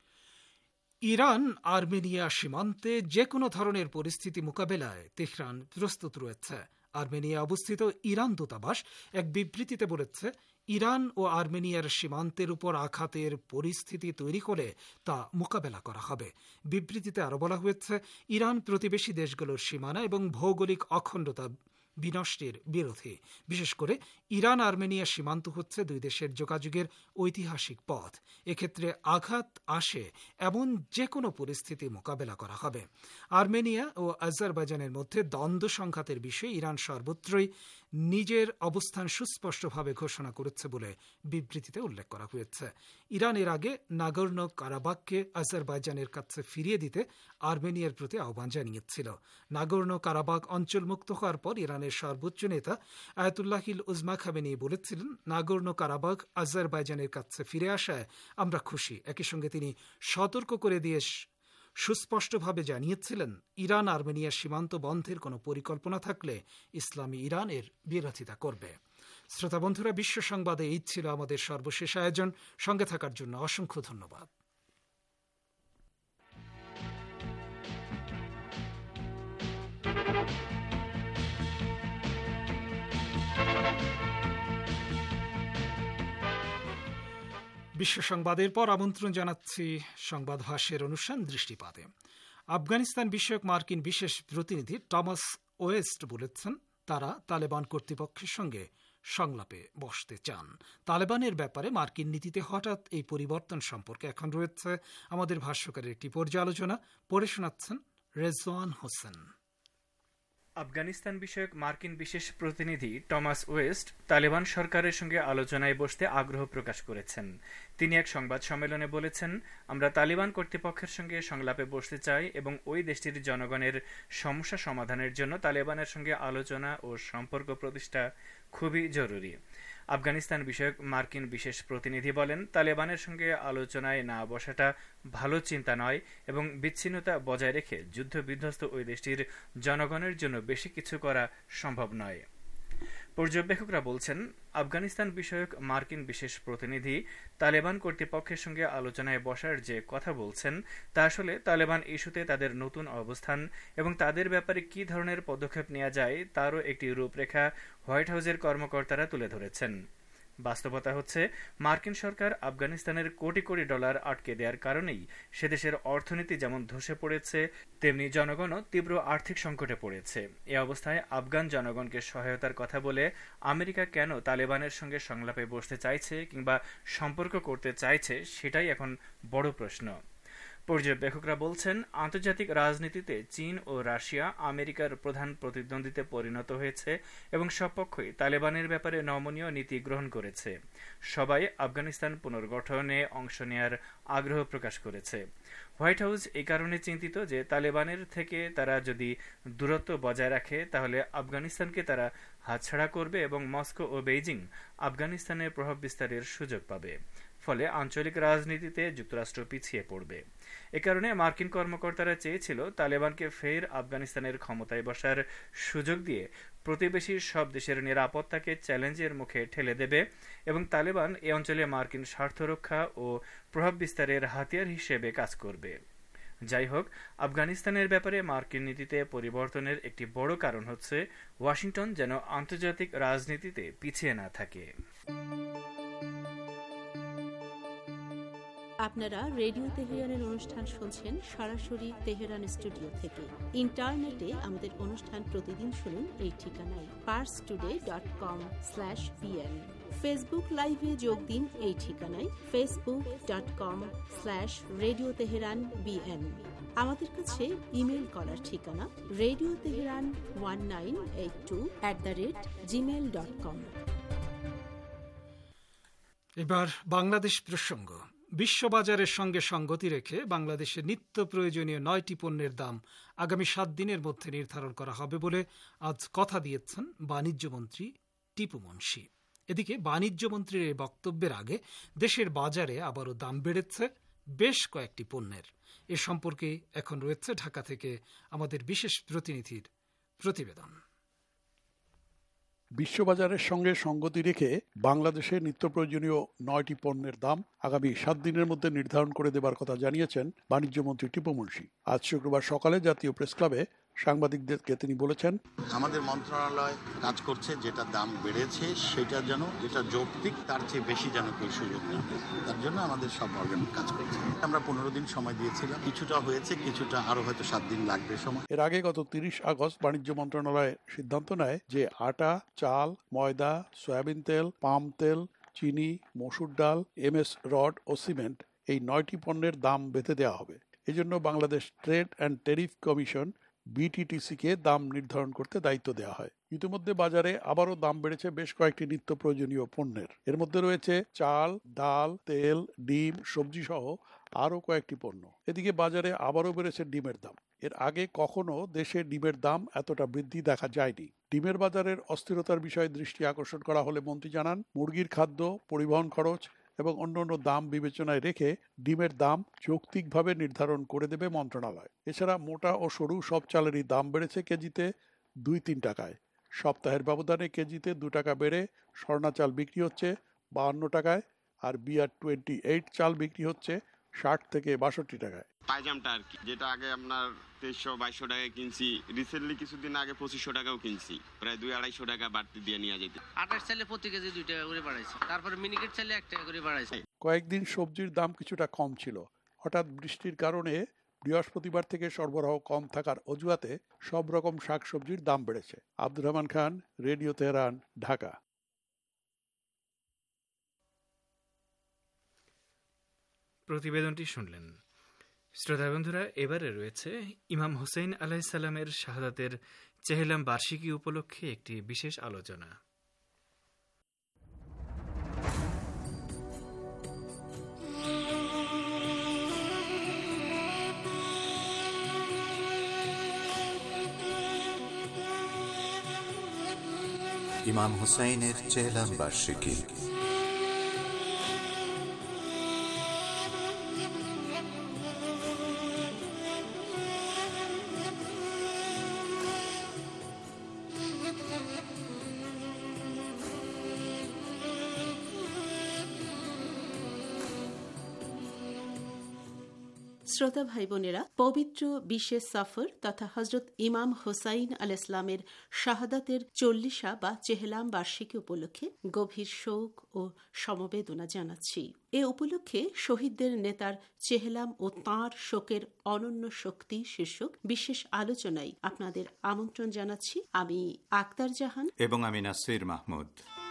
ইরান আর্মেনিয়া সীমান্তে যে কোনো ধরনের পরিস্থিতি মোকাবেলায় তেহরান প্রস্তুত রয়েছে। আর্মেনিয়া অবস্থিত ইরান দূতাবাস এক বিবৃতিতে বলেছে, ইরান ও আর্মেনিয়ার সীমান্তের উপর আঘাতের পরিস্থিতি তৈরি করে তা মোকাবেলা করা হবে। বিবৃতিতে আরও বলা হয়েছে, ইরান প্রতিবেশী দেশগুলোর সীমানা এবং ভৌগোলিক অখণ্ডতা বিনষ্টের বিরোধী। বিশেষ করে ইরান আর্মেনিয়া সীমান্ত হচ্ছে দুই দেশের যোগাযোগের ঐতিহাসিক পথ। এক্ষেত্রে আঘাত আসে এমন যে কোনো পরিস্থিতি মোকাবেলা করা হবে। আর্মেনিয়া ও আজারবাইজানের মধ্যে দ্বন্দ্ব সংঘাতের বিষয়ে ইরান সর্বত্রই নিজের অবস্থান সুস্পষ্টভাবে ঘোষণা করেছে বলে বিবৃতিতে উল্লেখ করা হয়েছে। ইরান এর আগে নাগর্নো কারাবাখকে আজারবাইজানের কাছে ফিরিয়ে দিতে আর্মেনিয়ার প্রতি আহ্বান জানিয়েছিল। নাগর্নো কারাবাখ অঞ্চলমুক্ত হওয়ার পর ইরানের সর্বোচ্চ নেতা আয়াতুল্লাহিল উজমা খামেনি বলেছিলেন, নাগর্নো কারাবাখ আজারবাইজানের কাছে ফিরে আসায় আমরা খুশি। একই সঙ্গে তিনি সতর্ক করে দিয়ে সুস্পষ্টভাবে জানিয়েছিলেন, ইরান আর্মেনিয়া সীমান্ত বন্ধের কোনো পরিকল্পনা থাকলে ইসলামী ইরান এর বিরোধিতা করবে। শ্রোতা বন্ধুরা, বিশ্ব সংবাদে এই ছিল আমাদের সর্বশেষ আয়োজন। সঙ্গে থাকার জন্য অসংখ্য ধন্যবাদ। বিশ্ব সংবাদের পর আমন্ত্রণ জানাচ্ছি সংবাদ ভাষ্যের অনুষ্ঠান দৃষ্টিপাতে। আফগানিস্তান বিষয়ক মার্কিন বিশেষ প্রতিনিধি টমাস ওয়েস্ট বলেছেন, তারা তালেবান কর্তৃপক্ষের সঙ্গে সংলাপে বসতে চান। তালেবানের ব্যাপারে মার্কিন নীতিতে হঠাৎ এই পরিবর্তন সম্পর্কে এখন রয়েছে আমাদের ভাষ্যকারের একটি পর্যালোচনা। পড়ে শোনাচ্ছেন রেজওয়ান হোসেন। আফগানিস্তান বিষয়ক মার্কিন বিশেষ প্রতিনিধি টমাস ওয়েস্ট তালেবান সরকারের সঙ্গে আলোচনায় বসতে আগ্রহ প্রকাশ করেছেন। তিনি এক সংবাদ সম্মেলনে বলেছেন, আমরা তালিবান কর্তৃপক্ষের সঙ্গে সংলাপে বসতে চাই এবং ওই দেশটির জনগণের সমস্যা সমাধানের জন্য তালেবানের সঙ্গে আলোচনা ও সম্পর্ক প্রতিষ্ঠা খুবই জরুরি। আফগানিস্তান বিষয়ক মার্কিন বিশেষ প্রতিনিধি বলেন, তালেবানের সঙ্গে আলোচনায় না বসাটা ভালো চিন্তা নয় এবং বিচ্ছিন্নতা বজায় রেখে যুদ্ধ বিধ্বস্ত ওই দেশটির জনগণের জন্য বেশি কিছু করা সম্ভব নয়। পর্যবেক্ষকরা বলছেন, আফগানিস্তান বিষয়ক মার্কিন বিশেষ প্রতিনিধি তালেবান কর্তৃপক্ষের সঙ্গে আলোচনায় বসার যে কথা বলছেন তা আসলে তালেবান ইস্যুতে তাদের নতুন অবস্থান এবং তাদের ব্যাপারে কি ধরনের পদক্ষেপ নেওয়া যায় তারও একটি রূপরেখা হোয়াইট হাউসের কর্মকর্তারা তুলে ধরেছেন। বাস্তবতা হচ্ছে, মার্কিন সরকার আফগানিস্তানের কোটি কোটি ডলার আটকে দেওয়ার কারণেই সেদেশের অর্থনীতি যেমন ধসে পড়েছে, তেমনি জনগণও তীব্র আর্থিক সংকটে পড়েছে। এ অবস্থায় আফগান জনগণকে সহায়তার কথা বলে আমেরিকা কেন তালেবানের সঙ্গে সংলাপে বসতে চাইছে কিংবা সম্পর্ক করতে চাইছে, সেটাই এখন বড় প্রশ্ন। পর্যবেক্ষকরা বলছেন, আন্তর্জাতিক রাজনীতিতে চীন ও রাশিয়া আমেরিকার প্রধান প্রতিদ্বন্দ্বিতে পরিণত হয়েছে এবং সব পক্ষই তালেবানের ব্যাপারে নমনীয় নীতি গ্রহণ করেছে। সবাই আফগানিস্তান পুনর্গঠনে অংশ নেয়ার আগ্রহ প্রকাশ করেছে। হোয়াইট হাউস এই কারণে চিন্তিত যে তালেবানের থেকে তারা যদি দূরত্ব বজায় রাখে তাহলে আফগানিস্তানকে তারা হাতছাড়া করবে এবং মস্কো ও বেইজিং আফগানিস্তানের প্রভাব বিস্তারের সুযোগ পাবে। ফলে আঞ্চলিক রাজনীতিতে যুক্তরাষ্ট্র পিছিয়ে পড়বে। এ কারণে মার্কিন কর্মকর্তারা চেয়েছিল তালেবানকে ফের আফগানিস্তানের ক্ষমতায় বসার সুযোগ দিয়ে প্রতিবেশী সব দেশের নিরাপত্তাকে চ্যালেঞ্জের মুখে ঠেলে দেবে এবং তালেবান এ অঞ্চলে মার্কিন স্বার্থ রক্ষা ও প্রভাব বিস্তারের হাতিয়ার হিসেবে কাজ করবে। যাই হোক, আফগানিস্তানের ব্যাপারে মার্কিন নীতিতে পরিবর্তনের একটি বড় কারণ হচ্ছে ওয়াশিংটন যেন আন্তর্জাতিক রাজনীতিতে পিছিয়ে না থাকে। আপনারা রেডিও তেহরানের অনুষ্ঠান শুনছেন সরাসরি তেহরান স্টুডিও থেকে। ইন্টারনেটে আমাদের অনুষ্ঠান প্রতিদিন শুনুন এই ঠিকানায় Pars today dot com slash BN. Facebook লাইভে যোগ দিন এই ঠিকানায় Facebook dot com slash radio Tehran BN. আমাদের কাছে ইমেল করার ঠিকানা radio Tehran one nine eight two at the rate Gmail dot com. এবার বাংলাদেশ প্রসঙ্গ। বিশ্ববাজারের সঙ্গে সঙ্গতি রেখে বাংলাদেশের নিত্য প্রয়োজনীয় নয়টি পণ্যের দাম আগামী সাত দিনের মধ্যে নির্ধারণ করা হবে বলে আজ কথা দিয়েছেন বাণিজ্যমন্ত্রী টিপু মুনশি। এদিকে বাণিজ্যমন্ত্রীর এই বক্তব্যের আগে দেশের বাজারে আবারও দাম বেড়েছে বেশ কয়েকটি পণ্যের। এ সম্পর্কে এখন রয়েছে ঢাকা থেকে আমাদের বিশেষ প্রতিনিধির প্রতিবেদন। বিশ্ববাজারের সঙ্গে সঙ্গতি রেখে বাংলাদেশে নিত্য প্রয়োজনীয় নয়টি পণ্যের দাম আগামী সাত দিনের মধ্যে নির্ধারণ করে দেবার কথা জানিয়েছেন বাণিজ্যমন্ত্রী টিপু মুনশি। আজ শুক্রবার সকালে জাতীয় প্রেস ক্লাবে সাংবাদিকদেরকে তিনি বলেছেন, আমাদের মন্ত্রণালয় কাজ করছে, যেটা দাম বেড়েছে সেটা যেন যেটা যৌক্তিক তার চেয়ে বেশি যেন কেউ সুযোগ না পায়, তার জন্য আমাদের সব অর্গান কাজ করছে। আমরা পনেরো দিন সময় দিয়েছিলাম, কিছুটা হয়েছে, কিছুটা আরো হয়তো সাত দিন লাগবে সময়। এর আগে গত তিরিশ আগস্ট বাণিজ্য মন্ত্রণালয় সিদ্ধান্ত নেয় যে আটা, চাল, ময়দা, সয়াবিন তেল, পাম তেল, চিনি, মসুর ডাল, এমএস রড ও সিমেন্ট এই নয়টি পণ্যের দাম বেঁধে দেওয়া হবে। এজন্য Bangladesh trade and tariff commission বিটিটিসিকে দাম নির্ধারণ করতে দায়িত্ব দেওয়া হয়। ইতিমধ্যে বাজারে আবারও দাম বেড়েছে বেশ কয়েকটি নিত্য প্রয়োজনীয় পণ্যের। এর মধ্যে রয়েছে চাল, ডাল, তেল, ডিম, সবজি সহ আরও কয়েকটি পণ্য। এদিকে বাজারে আবারও বেড়েছে ডিমের দাম। এর আগে কখনো দেশে ডিমের দাম এতটা বৃদ্ধি দেখা যায়নি। ডিমের বাজারের অস্থিরতার বিষয়ে দৃষ্টি আকর্ষণ করা হলে মন্ত্রী জানান, মুরগির খাদ্য, পরিবহন খরচ এবং অন্যান্য দাম বিবেচনায় রেখে ডিমের দাম যৌক্তিকভাবে নির্ধারণ করে দেবে মন্ত্রণালয়। এছাড়া মোটা ও সরু সব চালেরই দাম বেড়েছে কেজিতে দুই তিন টাকায়। সপ্তাহের ব্যবধানে কেজিতে দু টাকা বেড়ে স্বর্ণা চাল বিক্রি হচ্ছে বাহান্ন টাকায়, আর বিআর টোয়েন্টি এইট চাল বিক্রি হচ্ছে ষাট থেকে বাষট্টি টাকায়। পাইজামটা আর কি, যেটা আগে আপনার তেইশশো বাইশশো টাকায় কিনছি, রিসেন্টলি কিছুদিন আগে পঁচিশশো টাকাও কিনছি, প্রায় দুই আড়াইশো টাকা বাড়তি দিয়ে নিয়ে যেতে। আঠাশ চালে প্রতি কেজি দুই টাকা করে বাড়াইছে, তারপরে মিনিকেট চালে এক টাকা করে বাড়াইছে। কয়েকদিন সবজির দাম কিছুটা কম ছিল। হঠাৎ বৃষ্টির কারণে বৃহস্পতিবার থেকে সরবরাহ কম থাকার অজুহাতে সব রকম শাকসবজির দাম বেড়েছে। Abdur Rahman Khan, radio Tehran, Dhaka. প্রতিবেদনটি শুনলেন। শ্রোতা বন্ধুরা, এবারে রয়েছে ইমাম হুসেইন আলাইহিসসালামের শাহাদাতের চেহলাম বার্ষিকী উপলক্ষে একটি বিশেষ আলোচনা। ইমাম হুসাইনের চেহলাম বার্ষিকী। শ্রোতা ভাই বোনেরা, পবিত্র বিশেষ সফর তথা হজরত ইমাম হোসাইন আল ইসলামের শাহাদাতের চল্লিশা বা চেহলাম বার্ষিকী উপলক্ষে গভীর শোক ও সমবেদনা জানাচ্ছি। এ উপলক্ষে শহীদদের নেতার চেহলাম ও তাঁর শোকের অনন্য শক্তি শীর্ষক বিশেষ আলোচনায় আপনাদের আমন্ত্রণ জানাচ্ছি। আমি আক্তার জাহান এবং আমি নাসির মাহমুদ।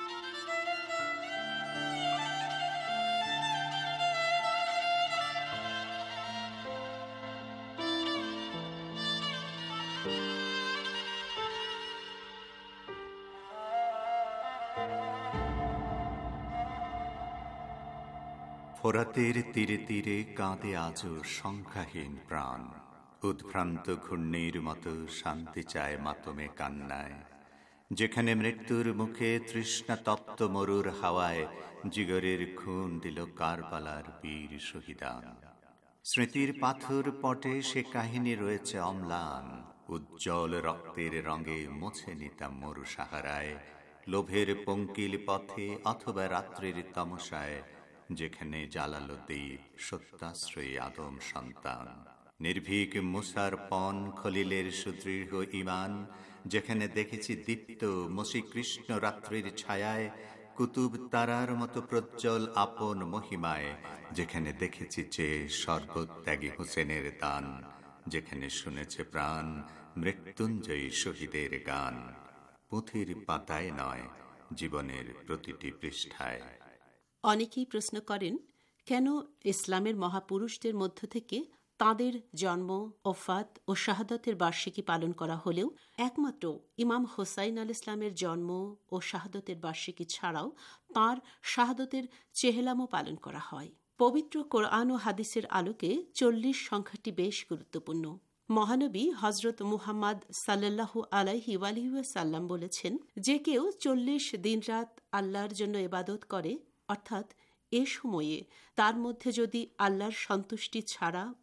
ফোরাতের তীরে তীরে কাঁদে আজও সংখ্যাহীন প্রাণ, উদ্ভ্রান্ত ঘূর্ণির মতো শান্তি চায় মাতমে কান্নায়। যেখানে মৃত্যুর মুখে তৃষ্ণা তপ্ত মরুর হাওয়ায় জিগরের খুন দিল কারবালার বীর শহীদান। স্মৃতির পাথর পটে সে কাহিনী রয়েছে অম্লান, উজ্জ্বল রক্তের রঙে মুছে নিতাম মরু সাহারায়, লোভের পঙ্কিল পথে অথবা রাত্রির তমসায়, যেখানে জ্বালালো দ্বীপ সত্যাশ্রয়ী আদম সন্তান। নির্ভীক মুসার পণ খলিলের সুদৃঢ় ঈমান, যেখানে দেখেছি দীপ্ত মসীকৃষ্ণ রাত্রির ছায়ায়, কুতুব তারার মতো প্রজ্জ্বল আপন মহিমায়, যেখানে দেখেছি যে সর্বত্যাগী হোসেনের দান, যেখানে শুনেছে প্রাণ মৃত্যুঞ্জয়ী শহীদের গান। পুঁথির পাতায় নয়, জীবনের প্রতিটি পৃষ্ঠায়। অনেকেই প্রশ্ন করেন, কেন ইসলামের মহাপুরুষদের মধ্য থেকে তাঁদের জন্ম, ওফাত ও শাহাদাতের বার্ষিকী পালন করা হলেও একমাত্র ইমাম হোসাইন আল ইসলামের জন্ম ও শাহাদাতের বার্ষিকী ছাড়াও তাঁর শাহাদাতের চেহলামও পালন করা হয়। পবিত্র কোরআন ও হাদিসের আলোকে চল্লিশ সংখ্যাটি বেশ গুরুত্বপূর্ণ। মহানবী হজরত মুহাম্মদ সাল্লাল্লাহু আলাইহি ওয়াসাল্লাম বলেছেন, যে কেউ চল্লিশ দিন রাত আল্লাহর জন্য ইবাদত করে, অর্থাৎ এ সময়ে তার মধ্যে যদি আল্লাহর সন্তুষ্টি ছাড়া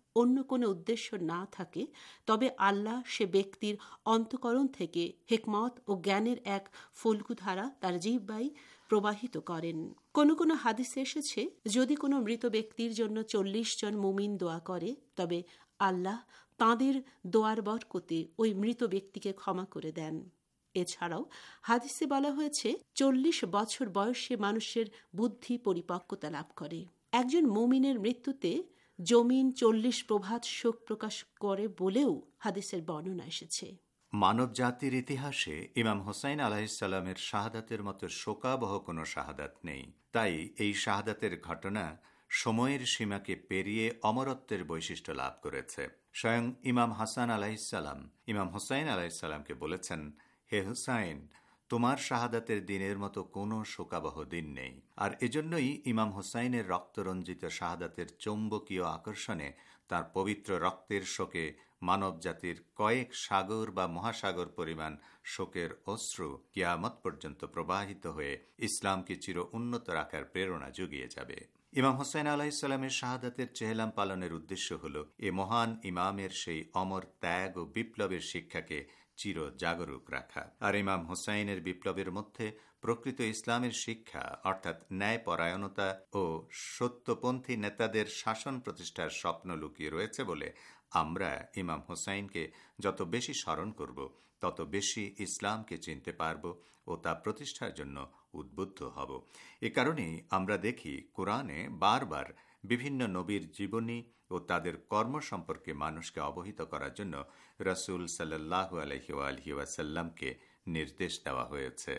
অন্য কোনো উদ্দেশ্য না থাকে, তবে আল্লাহ সে ব্যক্তির অন্তঃকরণ থেকে হিকমত ও জ্ঞানের এক ফল্গুধারা তার জিহ্বায় প্রবাহিত করেন। কোনো কোনো হাদিসে এসেছে, যদি কোনো মৃত ব্যক্তির জন্য চল্লিশ জন মুমিন দোয়া করে, তবে আল্লাহ তাঁদের দোয়ার বরকতে ওই মৃত ব্যক্তিকে ক্ষমা করে দেন। এছাড়াও হাদিসে বলা হয়েছে, চল্লিশ বছর বয়সে মানুষের বুদ্ধি পরিপক্কতা লাভ করে। একজন মুমিনের মৃত্যুতে জমিন চল্লিশ প্রভাত শোক প্রকাশ করে বলেও হাদিসের বর্ণনা এসেছে। মানব জাতির ইতিহাসে ইমাম হোসাইন আলাইহিসসালামের শাহাদাতের মতো শোকাবহ কোনো শাহাদাত নেই। তাই এই শাহাদাতের ঘটনা সময়ের সীমাকে পেরিয়ে অমরত্বের বৈশিষ্ট্য লাভ করেছে। স্বয়ং ইমাম হাসান আলাইহিসসালাম ইমাম হোসাইন আলাইহিসসালামকে বলেছেন, হে হুসাইন, তোমার শাহাদাতের দিনের মতো কোনো শোকাবহ দিন নেই। আর এজন্যই ইমাম হোসাইনের রক্তরঞ্জিত শাহাদাতের চৌম্বকীয় আকর্ষণে তার পবিত্র রক্তের শোকে মানব জাতির কয়েক সাগর বা মহাসাগর পরিমাণ শোকের অশ্রু কিয়ামত পর্যন্ত প্রবাহিত হয়ে ইসলামকে চির উন্নত রাখার প্রেরণা জুগিয়ে যাবে। ইমাম হোসাইন আলাইহিসসালামের শাহাদাতের চেহলাম পালনের উদ্দেশ্য হল এ মহান ইমামের সেই অমর ত্যাগ ও বিপ্লবের শিক্ষাকে চির জাগরুক রাখা। আর ইমাম হোসাইনের বিপ্লবের মধ্যে প্রকৃত ইসলামের শিক্ষা অর্থাৎ ন্যায় পরায়ণতা ও সত্যপন্থী নেতাদের শাসন প্রতিষ্ঠার স্বপ্ন লুকিয়ে রয়েছে বলে আমরা ইমাম হোসাইনকে যত বেশি স্মরণ করব, তত বেশি ইসলামকে চিনতে পারব ও তা প্রতিষ্ঠার জন্য উদ্বুদ্ধ হব। এ কারণেই আমরা দেখি কোরআনে বারবার বিভিন্ন নবীর জীবনী ও তাদের কর্ম সম্পর্কে মানুষকে অবহিত করার জন্য রাসূল সাল্লাল্লাহু আলাইহি ওয়া আলিহি ওয়াসাল্লামকে নির্দেশ দেওয়া হয়েছে।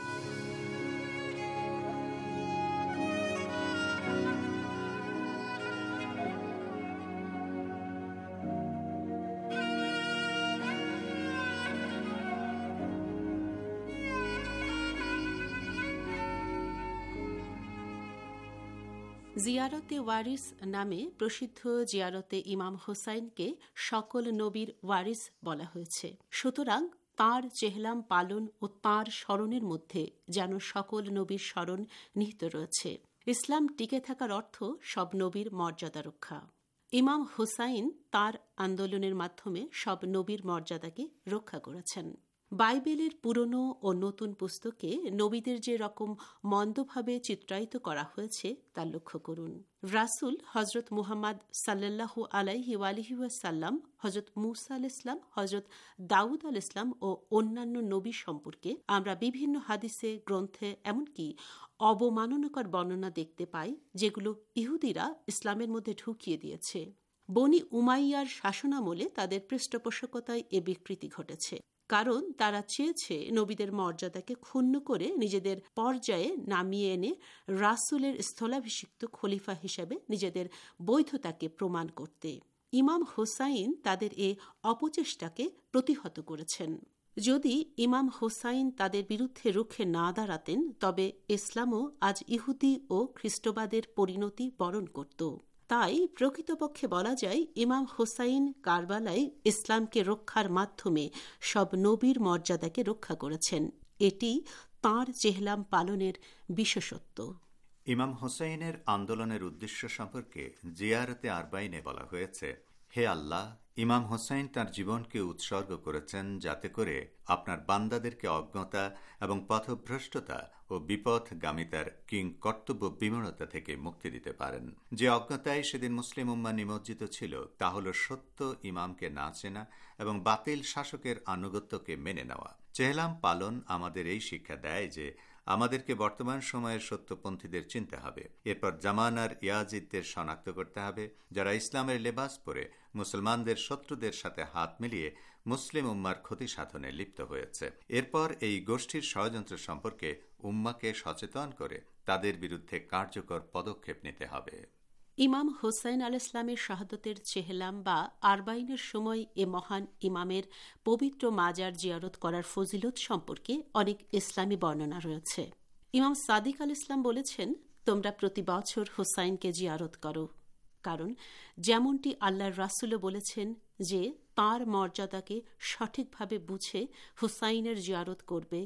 জিয়ারতে ওয়ারিস নামে প্রসিদ্ধ জিয়ারতে ইমাম হোসাইনকে সকল নবীর ওয়ারিস বলা হয়েছে। সুতরাং তাঁর চেহলাম পালন ও তাঁর স্মরণের মধ্যে যেন সকল নবীর স্মরণ নিহিত রয়েছে। ইসলাম টিকে থাকার অর্থ সব নবীর মর্যাদা রক্ষা। ইমাম হোসাইন তাঁর আন্দোলনের মাধ্যমে সব নবীর মর্যাদাকে রক্ষা করেছেন। বাইবেলের পুরনো ও নতুন পুস্তকে নবীদের যে রকম মন্দভাবে চিত্রায়িত করা হয়েছে তা লক্ষ্য করুন। রাসূল হজরত মুহাম্মদ সাল্লাল্লাহু আলাইহি ওয়ালিহি ওয়াসাল্লাম, হজরত মুসা আল ইসলাম, হজরত দাউদ আল ইসলাম ও অন্যান্য নবী সম্পর্কে আমরা বিভিন্ন হাদিসে, গ্রন্থে, এমনকি অবমাননাকর বর্ণনা দেখতে পাই, যেগুলো ইহুদিরা ইসলামের মধ্যে ঢুকিয়ে দিয়েছে। বনি উমাইয়ার শাসনামলে তাদের পৃষ্ঠপোষকতায় এ বিকৃতি ঘটেছে, কারণ তারা চেয়েছে নবীদের মর্যাদাকে ক্ষুণ্ণ করে নিজেদের পর্যায়ে নামিয়ে এনে রাসূলের স্থলাভিষিক্ত খলিফা হিসেবে নিজেদের বৈধতাকে প্রমাণ করতে। ইমাম হোসাইন তাদের এ অপচেষ্টাকে প্রতিহত করেছেন। যদি ইমাম হোসাইন তাদের বিরুদ্ধে রুখে না দাঁড়াতেন, তবে ইসলামও আজ ইহুদি ও খ্রিস্টবাদের পরিণতি বরণ করত। তাই প্রকৃতপক্ষে বলা যায়, ইমাম হোসাইন কারবালায় ইসলামকে রক্ষার মাধ্যমে সব নবীর মর্যাদাকে রক্ষা করেছেন। এটি তাঁর চেহলাম পালনের বিশেষত্ব। ইমাম হোসাইনের আন্দোলনের উদ্দেশ্য সম্পর্কে জিয়ারতে আরবাইনে বলা হয়েছে, হে আল্লাহ, ইমাম হোসাইন তার জীবনকে উৎসর্গ করেছেন যাতে করে আপনার বান্দাদেরকে অজ্ঞতা এবং পথভ্রষ্টতা ও বিপথগামিতার কিং কর্তব্য বিমূঢ়তা থেকে মুক্তি দিতে পারেন। যে অজ্ঞতায় সেদিন মুসলিম উম্মাহ নিমজ্জিত ছিল তা হল সত্য ইমামকে না চেনা এবং বাতিল শাসকের আনুগত্যকে মেনে নেওয়া। চেহলাম পালন আমাদের এই শিক্ষা দেয় যে আমাদেরকে বর্তমান সময়ের সত্যপন্থীদের চিনতে হবে, এরপর জামানার ইয়াজিদদের শনাক্ত করতে হবে, যারা ইসলামের লেবাস পরে মুসলমানদের শত্রুদের সাথে হাত মিলিয়ে মুসলিম উম্মার ক্ষতি সাধনে লিপ্ত হয়েছে। এরপর এই গোষ্ঠীর ষড়যন্ত্র সম্পর্কে উম্মাকে সচেতন করে তাদের বিরুদ্ধে কার্যকর পদক্ষেপ নিতে হবে। ইমাম হোসাইন আল ইসলামের শাহাদতের চেহলাম বা আরবাইনের সময় এ মহান ইমামের পবিত্র মাজার জিয়ারত করার ফজিলত সম্পর্কে অনেক ইসলামী বর্ণনা রয়েছে। ইমাম সাদিক আল ইসলাম বলেছেন, তোমরা প্রতি বছর হোসাইনকে জিয়ারত করো, কারণ যেমনটি আল্লাহর রাসূলও বলেছেন যে তাঁর মর্যাদাকে সঠিকভাবে বুঝে হোসাইনের জিয়ারত করবে,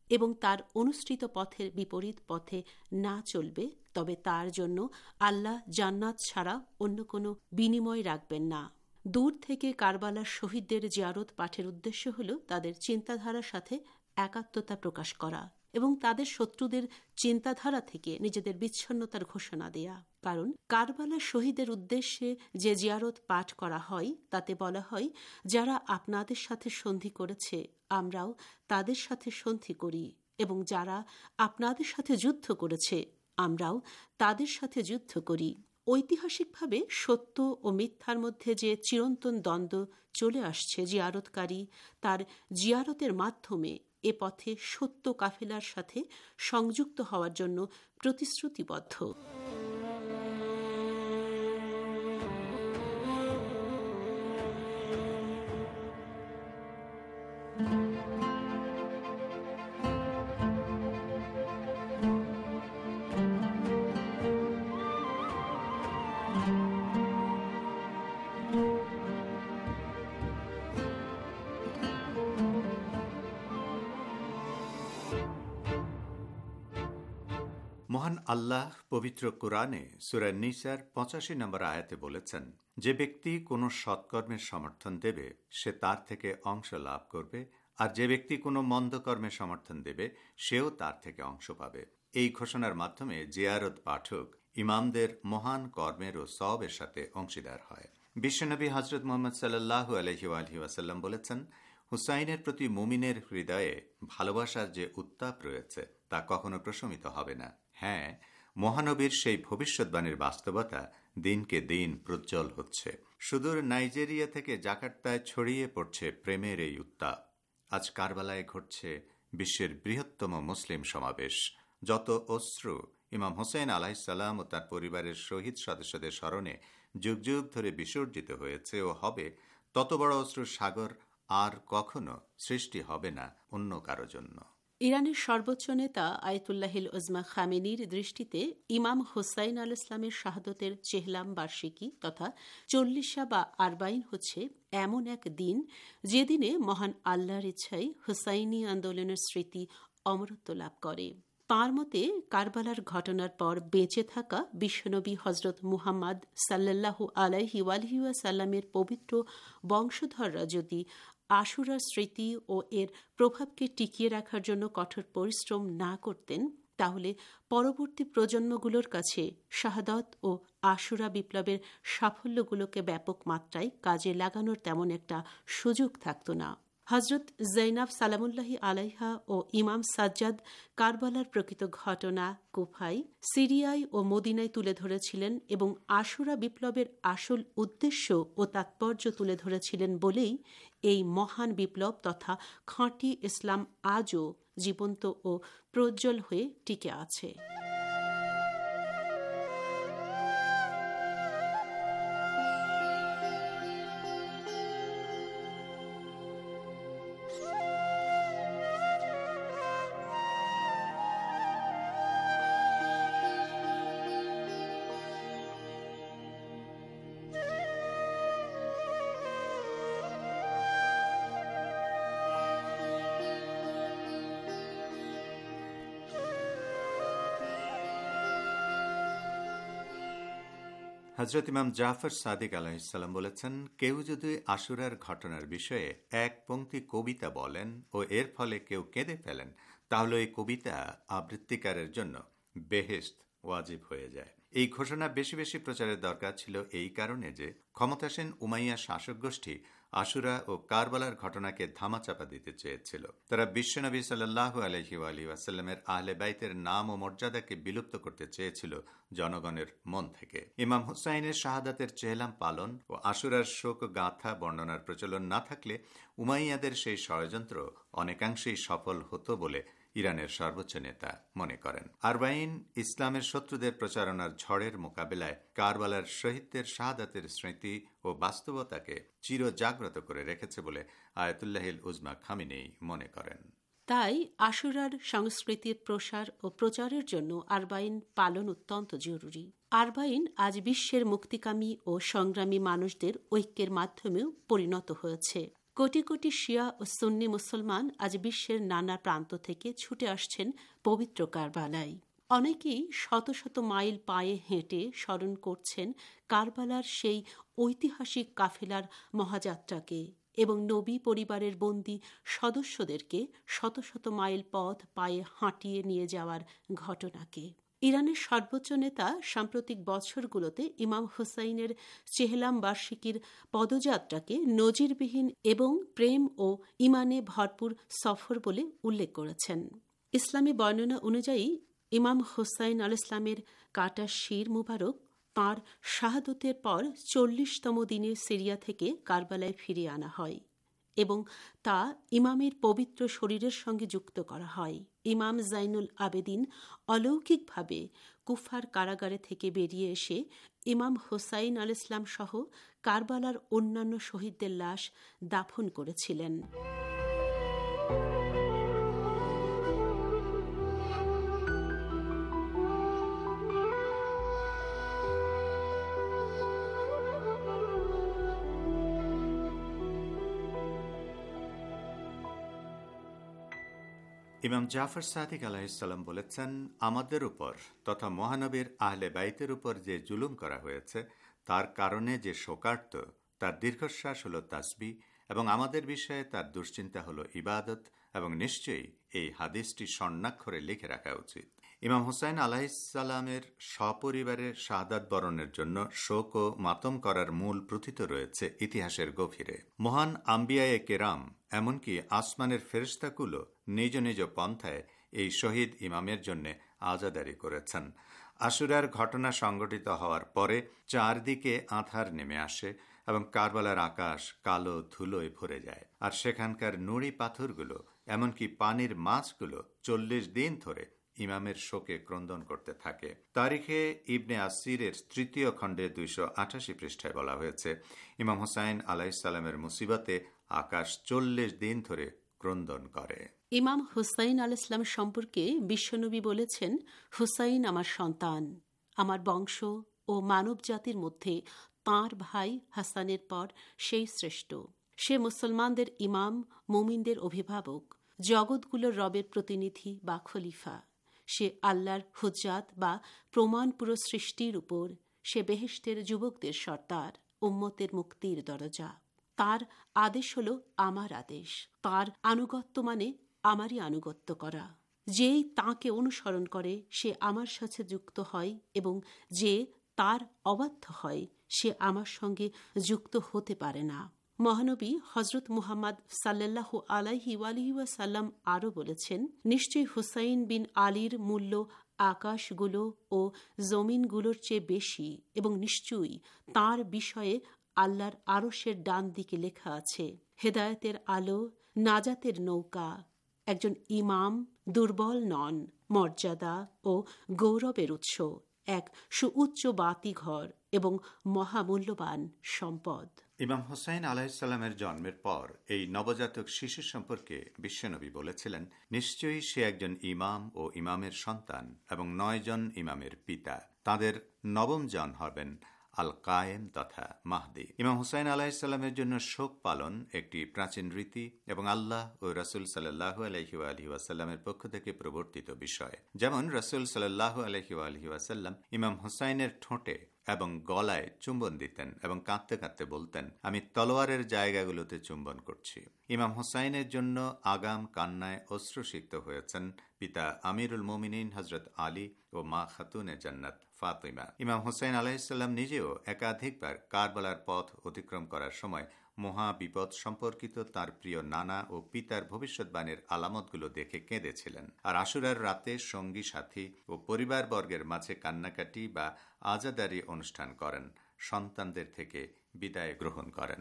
এবং তার অনুসৃত পথের বিপরীত পথে না চলবে, তবে তার জন্য আল্লাহ জান্নাত ছাড়া অন্য কোনো বিনিময় রাখবেন না। দূর থেকে কারবালার শহীদদের জিয়ারত পাঠের উদ্দেশ্য হল তাদের চিন্তাধারার সাথে একাত্মতা প্রকাশ করা এবং তাদের শত্রুদের চিন্তাধারা থেকে নিজেদের বিচ্ছিন্নতার ঘোষণা দেয়া। কারণ কারবালার শহীদের উদ্দেশ্যে যে জিয়ারত পাঠ করা হয় তাতে বলা হয়, যারা আপনাদের সাথে সন্ধি করেছে আমরাও তাদের সাথে সন্ধি করি, এবং যারা আপনাদের সাথে যুদ্ধ করেছে আমরাও তাদের সাথে যুদ্ধ করি। ঐতিহাসিকভাবে সত্য ও মিথ্যার মধ্যে যে চিরন্তন দ্বন্দ্ব চলে আসছে, জিয়ারতকারী তার জিয়ারতের মাধ্যমে এ পথে সত্য কাফেলার সাথে সংযুক্ত হওয়ার জন্য প্রতিশ্রুতিবদ্ধ। মহান আল্লাহ পবিত্র কোরআনে সূরা নিসার পঁচাশি নম্বর আয়াতে বলেছেন, যে ব্যক্তি কোনো সৎকর্মের সমর্থন দেবে সে তার থেকে অংশ লাভ করবে, আর যে ব্যক্তি কোনো মন্দ কর্মের সমর্থন দেবে সেও তার থেকে অংশ পাবে। এই ঘোষণার মাধ্যমে জিয়ারত পাঠক ইমামদের মহান কর্মের ও সওয়াবের সাথে অংশীদার হয়। বিশ্বনবী হযরত মুহাম্মদ সাল্লাল্লাহু আলাইহি ওয়াসাল্লাম বলেছেন, হুসাইনের প্রতি মুমিনের হৃদয়ে ভালোবাসার যে উত্তাপ রয়েছে তা কখনো প্রশমিত হবে না। হ্যাঁ, মহানবীর সেই ভবিষ্যৎবাণীর বাস্তবতা দিনকে দিন প্রজ্জ্বল হচ্ছে। সুদূর নাইজেরিয়া থেকে জাকার্তায় ছড়িয়ে পড়ছে প্রেমের এই উত্তাপ। আজ কারবালায় ঘটছে বিশ্বের বৃহত্তম মুসলিম সমাবেশ। যত অশ্রু ইমাম হোসেন আলাইহিসসালাম ও তার পরিবারের শহীদ সদস্যদের স্মরণে যুগ যুগ ধরে বিসর্জিত হয়েছে ও হবে, তত বড় অশ্রুর সাগর আর কখনো সৃষ্টি হবে না অন্য কারো জন্য। ইরানের সর্বোচ্চ নেতা আয়াতুল্লাহিল উজমা খামেনির দৃষ্টিতে ইমাম হুসাইন আল ইসলামের শাহাদতের চেহলাম বার্ষিকী তথা চল্লিশা বা আরবাইন হচ্ছে এমন এক দিন যেদিনে মহান আল্লাহর ইচ্ছায় হুসাইনি আন্দোলনের স্মৃতি অমরত্ব লাভ করে। তাঁর মতে কারবালার ঘটনার পর বেঁচে থাকা বিশ্বনবী হজরত মুহাম্মদ সাল্লাল্লাহু আলাইহি ওয়াসাল্লামের পবিত্র বংশধররা যদি আশুরার স্মৃতি ও এর প্রভাবকে টিকিয়ে রাখার জন্য কঠোর পরিশ্রম না করতেন, তাহলে পরবর্তী প্রজন্মগুলোর কাছে শাহাদাত ও আশুরা বিপ্লবের সাফল্যগুলোকে ব্যাপক মাত্রায় কাজে লাগানোর তেমন একটা সুযোগ থাকত না। হজরত জৈনাব সালামুল্লাহি আলাইহা ও ইমাম সাজ্জাদ কারবালার প্রকৃত ঘটনা কুফায়, সিরিয়ায় ও মদিনায় তুলে ধরেছিলেন এবং আশুরা বিপ্লবের আসল উদ্দেশ্য ও তাৎপর্য তুলে ধরেছিলেন বলেই এই মহান বিপ্লব তথা খাঁটি ইসলাম আজও জীবন্ত ও প্রজ্জ্বল হয়ে টিকে আছে। হযরত ইমাম জাফর সাদিক আলাইহিসসালাম বলেছেন, কেউ যদি আশুরার ঘটনার বিষয়ে এক পংক্তি কবিতা বলেন ও এর ফলে কেউ কেঁদে ফেলেন, তাহলে এই কবিতা আবৃত্তিকারের জন্য বেহেশত ওয়াজিব হয়ে যায়। এই ঘোষণা বেশি বেশি প্রচারের দরকার ছিল এই কারণে যে ক্ষমতাসীন উমাইয়া শাসক গোষ্ঠী আশুরা ও কারবালার ঘটনাকে ধামাচাপা দিতে চেয়েছিল। তারা বিশ্বনবী সাল্লাল্লাহু আলাইহি ওয়াসাল্লামের আহলে বাইতের নাম ও মর্যাদাকে বিলুপ্ত করতে চেয়েছিল জনগণের মন থেকে। ইমাম হুসাইনের শাহাদাতের চেহলাম পালন ও আশুরার শোক গাথা বর্ণনার প্রচলন না থাকলে উমাইয়াদের সেই ষড়যন্ত্র অনেকাংশেই সফল হতো বলে ইরানের সর্বোচ্চ নেতা মনে করেন। আরবাইন ইসলামের শত্রুদের প্রচারণার ঝড়ের মোকাবেলায় কারবালার শহীদদের শাহাদাতের স্মৃতি ও বাস্তবতাকে চির জাগ্রত করে রেখেছে বলে আয়াতুল্লাহিল উজমা খামেনি মনে করেন। তাই আশুরার সংস্কৃতির প্রসার ও প্রচারের জন্য আরবাইন পালন অত্যন্ত জরুরি। আরবাইন আজ বিশ্বের মুক্তিকামী ও সংগ্রামী মানুষদের ঐক্যের মাধ্যমেও পরিণত হয়েছে। কোটি কোটি শিয়া ও সুন্নি মুসলমান আজ বিশ্বের নানা প্রান্ত থেকে ছুটে আসছেন পবিত্র কারবালায়। অনেকেই শত শত মাইল পায়ে হেঁটে স্মরণ করছেন কারবালার সেই ঐতিহাসিক কাফেলার মহাযাত্রাকে এবং নবী পরিবারের বন্দী সদস্যদেরকে শত শত মাইল পথ পায়ে হাঁটিয়ে নিয়ে যাওয়ার ঘটনাকে। ইরানের সর্বোচ্চ নেতা সাম্প্রতিক বছরগুলোতে ইমাম হুসাইনের চেহলাম বার্ষিকীর পদযাত্রাকে নজিরবিহীন এবং প্রেম ও ইমানে ভরপুর সফর বলে উল্লেখ করেছেন। ইসলামী বর্ণনা অনুযায়ী ইমাম হুসাইন আল ইসলামের কাটা শির মুবারক তাঁর শাহাদতের পর চল্লিশতম দিনে সিরিয়া থেকে কারবালায় ফিরিয়ে আনা হয় এবং তা ইমামের পবিত্র শরীরের সঙ্গে যুক্ত করা হয়। ইমাম জাইনুল আবেদিন অলৌকিকভাবে কুফার কারাগারে থেকে বেরিয়ে এসে ইমাম হুসাইন আল ইসলাম সহ কারবালার অন্যান্য শহীদদের লাশ দাফন করেছিলেন। ইমাম জাফর সাদিক আলাইহিসসালাম বলেছেন, আমাদের উপর তথা মহানবীর আহলে বাইতের উপর যে জুলুম করা হয়েছে তার কারণে যে শোকার্ত তার দীর্ঘশ্বাস হল তাসবিহ এবং আমাদের বিষয়ে তার দুশ্চিন্তা হল ইবাদত, এবং নিশ্চয়ই এই হাদিসটি স্বর্ণাক্ষরে লিখে রাখা উচিত। ইমাম হুসাইন আলাইহিসসালামের সপরিবারের শাহাদাত বরণের জন্য শোক ও মাতম করার মূল প্রথিত রয়েছে ইতিহাসের গভীরে। মহান আম্বিয়ায়ে কেরাম এমনকি আসমানের ফেরেশতাকুলো নিজ নিজ পন্থায় এই শহীদ ইমামের জন্য আজাদারি করেছেন। আশুরার ঘটনা সংঘটিত হওয়ার পরে চারদিকে আঁধার নেমে আসে এবং কারবালার আকাশ কালো ধুলোয় ভরে যায়, আর সেখানকার নুড়ি পাথরগুলো এমনকি পানির মাছগুলো চল্লিশ দিন ধরে ইমামের শোকে ক্রন্দন করতে থাকে। তারিখে ইবনে আসিরের তৃতীয় খণ্ডে দুইশো আঠাশি পৃষ্ঠায় বলা হয়েছে, ইমাম হুসাইন আলাইহিসসালামের মুসিবতে আকাশ চল্লিশ দিন ধরে ক্রন্দন করে। ইমাম হুসাইন আল ইসলাম সম্পর্কে বিশ্বনবী বলেছেন, হুসাইন আমার সন্তান, আমার বংশ ও মানব জাতির মধ্যে তাঁর ভাই হাসানের পর সেই শ্রেষ্ঠ। সে মুসলমানদের ইমাম, মুমিনদের অভিভাবক, জগৎগুলোর রবের প্রতিনিধি বা খলিফা। সে আল্লাহর হুজ্জাত বা প্রমাণ পুরো সৃষ্টির উপর। সে বেহেশতের যুবকদের সর্দার, উম্মতের মুক্তির দরজা। তার আদেশ হল আমার আদেশ। তার আনুগত্য মানে আমারই আনুগত্য করা। যেই তাঁকে অনুসরণ করে সে আমার সাথে যুক্ত হয় এবং যে তার অবাধ্য হয় সে আমার সঙ্গে যুক্ত হতে পারে না। মহানবী হজরত মুহাম্মদ সাল্লাল্লাহু আলাইহি ওয়ালিহি ওয়াসাল্লাম আরও বলেছেন, নিশ্চয়ই হুসাইন বিন আলীর মূল্য আকাশগুলো ও জমিনগুলোর চেয়ে বেশি এবং নিশ্চয়ই তার বিষয়ে আল্লাহর আরশের ডান দিকে লেখা আছে, হেদায়েতের আলো, নাজাতের নৌকা। একজন ইমাম দুর্বল নন, মর্যাদা ও গৌরবের উৎস, এক সুউচ্চ বাতিঘর এবং মহামূল্যবান সম্পদ। ইমাম হুসাইন আলাইহিসসালামের জন্মের পর এই নবজাতক শিশু সম্পর্কে বিশ্বনবী বলেছিলেন, নিশ্চয়ই সে একজন ইমাম ও ইমামের সন্তান এবং নয় জন ইমামের পিতা। তাদের নবম জন হবেন আল কায়েম তথা মাহদি। ইমাম হুসাইন আলাইহিসসালামের জন্য শোক পালন একটি প্রাচীন রীতি এবং আল্লাহ ও রাসূল সাল্লাল্লাহু আলাইহি ওয়ালিহি ওয়াসাল্লামের পক্ষ থেকে প্রবর্তিত বিষয়। যেমন রাসূল সাল্লাল্লাহু আলাইহি ওয়ালিহি ওয়াসাল্লাম ইমাম হুসাইনের ঠোঁটে এবং গলায় চুম্বন দিতেন এবং কাঁদতে কাঁদতে বলতেন, আমি তলোয়ারের জায়গাগুলোতে চুম্বন করছি। ইমাম হুসাইনের জন্য আগাম কান্নায় অশ্রুসিক্ত হয়েছেন পিতা আমিরুল মুমিনিন হযরত আলী ও মা খাতুনে জান্নাত ফাতিমা। ইমাম হুসাইন আলাইহিসসালাম নিজেও একাধিকবার কারবালার পথ অতিক্রম করার সময় মহা বিপদ সম্পর্কিত তার প্রিয় নানা ও পিতার ভবিষ্যৎবাণীর আলামতগুলো দেখে কেঁদেছিলেন, আর আশুরার রাতে সঙ্গী সাথী ও পরিবারবর্গের মাঝে কান্নাকাটি বা আজাদারি অনুষ্ঠান করেন, সন্তানদের থেকে বিদায় গ্রহণ করেন।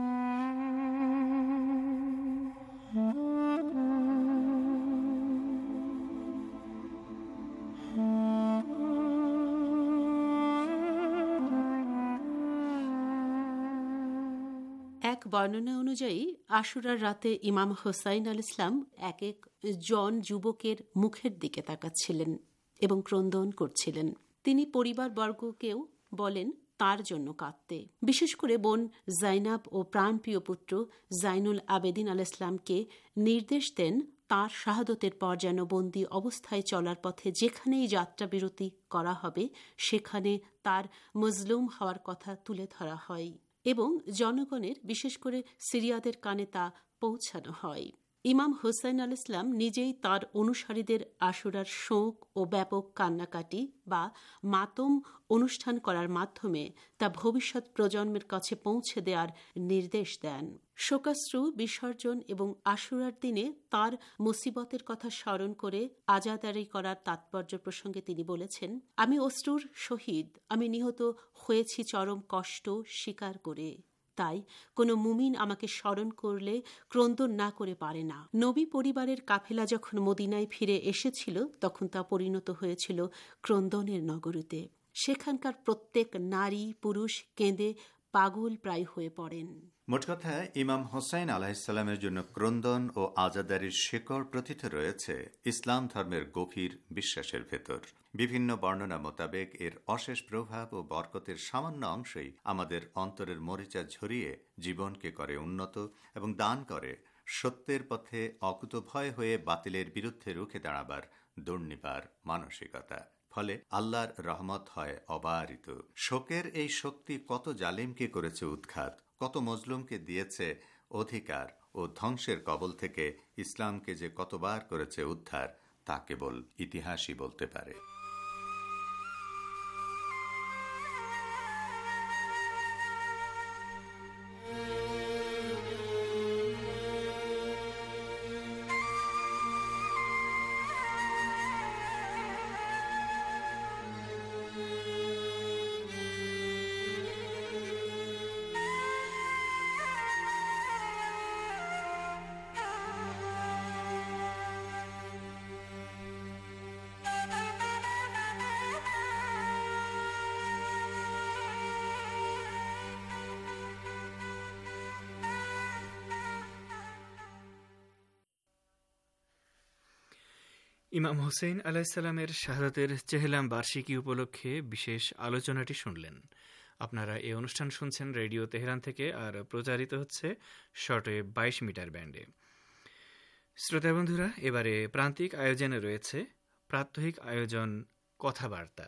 এক বর্ণনা অনুযায়ী আশুরার রাতে ইমাম হুসাইন আল ইসলাম এক এক জন যুবকের মুখের দিকে তাকাচ্ছিলেন এবং ক্রন্দন করছিলেন। তিনি পরিবারবর্গকেও বলেন, তার জন্য কাঁদতে। বিশেষ করে বোন জাইনাব ও প্রাণপ্রিয় পুত্র জাইনুল আবেদিন আল ইসলামকে নির্দেশ দেন তাঁর শাহাদতের পর যেন বন্দী অবস্থায় চলার পথে যেখানেই যাত্রা বিরতি করা হবে সেখানে তার মজলুম হওয়ার কথা তুলে ধরা হয় এবং জনগণের বিশেষ করে সিরিয়াদের কানে তা পৌঁছানো হয়। ইমাম হুসাইন আল ইসলাম নিজেই তার অনুসারীদের আশুরার শোক ও ব্যাপক কান্নাকাটি বা মাতম অনুষ্ঠান করার মাধ্যমে তা ভবিষ্যৎ প্রজন্মের কাছে পৌঁছে দেওয়ার নির্দেশ দেন। শোকাশ্রু বিসর্জন এবং আশুরার দিনে তার মুসিবতের কথা স্মরণ করে আজাদারি করার তাৎপর্য প্রসঙ্গে তিনি বলেছেন, আমি অশ্রুর শহীদ, আমি নিহত হয়েছি চরম কষ্ট স্বীকার করে। তাই কোনো মুমিন আমাকে স্মরণ করলে ক্রন্দন না করে পারে না। নবী পরিবারের কাফেলা যখন মদিনায় ফিরে এসেছিল তখন তা পরিণত হয়েছিল ক্রন্দনের নগরীতে। সেখানকার প্রত্যেক নারী পুরুষ কেঁদে পাগল প্রায় হয়ে পড়েন। মোট কথা, ইমাম হোসাইন আলাহিসাল্লামের জন্য ক্রন্দন ও আজাদারির শেকড় প্রথিত রয়েছে ইসলাম ধর্মের গভীর বিশ্বাসের ভেতর। বিভিন্ন বর্ণনা মোতাবেক এর অশেষ প্রভাব ও বরকতের সামান্য অংশই আমাদের অন্তরের মরিচা ঝরিয়ে জীবনকে করে উন্নত এবং দান করে সত্যের পথে অকুতভয় হয়ে বাতিলের বিরুদ্ধে রুখে দাঁড়াবার দুর্নিবার মানসিকতা। ফলে আল্লাহর রহমত হয় অবারিত। শোকের এই শক্তি কত জালিমকে করেছে উৎখাত, কত মজলুমকে দিয়েছে অধিকার ও ধ্বংসের কবল থেকে ইসলামকে যে কতবার করেছে উদ্ধার তা কেবল ইতিহাসই বলতে পারে। ইমাম হোসেন আলাইসাল্লামের শাহাদাতের চেহলাম বার্ষিকী উপলক্ষে বিশেষ আলোচনাটি শুনলেন। আপনারা এই অনুষ্ঠান শুনছেন রেডিও তেহরান থেকে আর প্রচারিত হচ্ছে শর্টওয়েভ বাইশ মিটার ব্যান্ডে। শ্রোতা বন্ধুরা, এবারে প্রান্তিক আয়োজনে রয়েছে প্রাত্যহিক আয়োজন কথাবার্তা।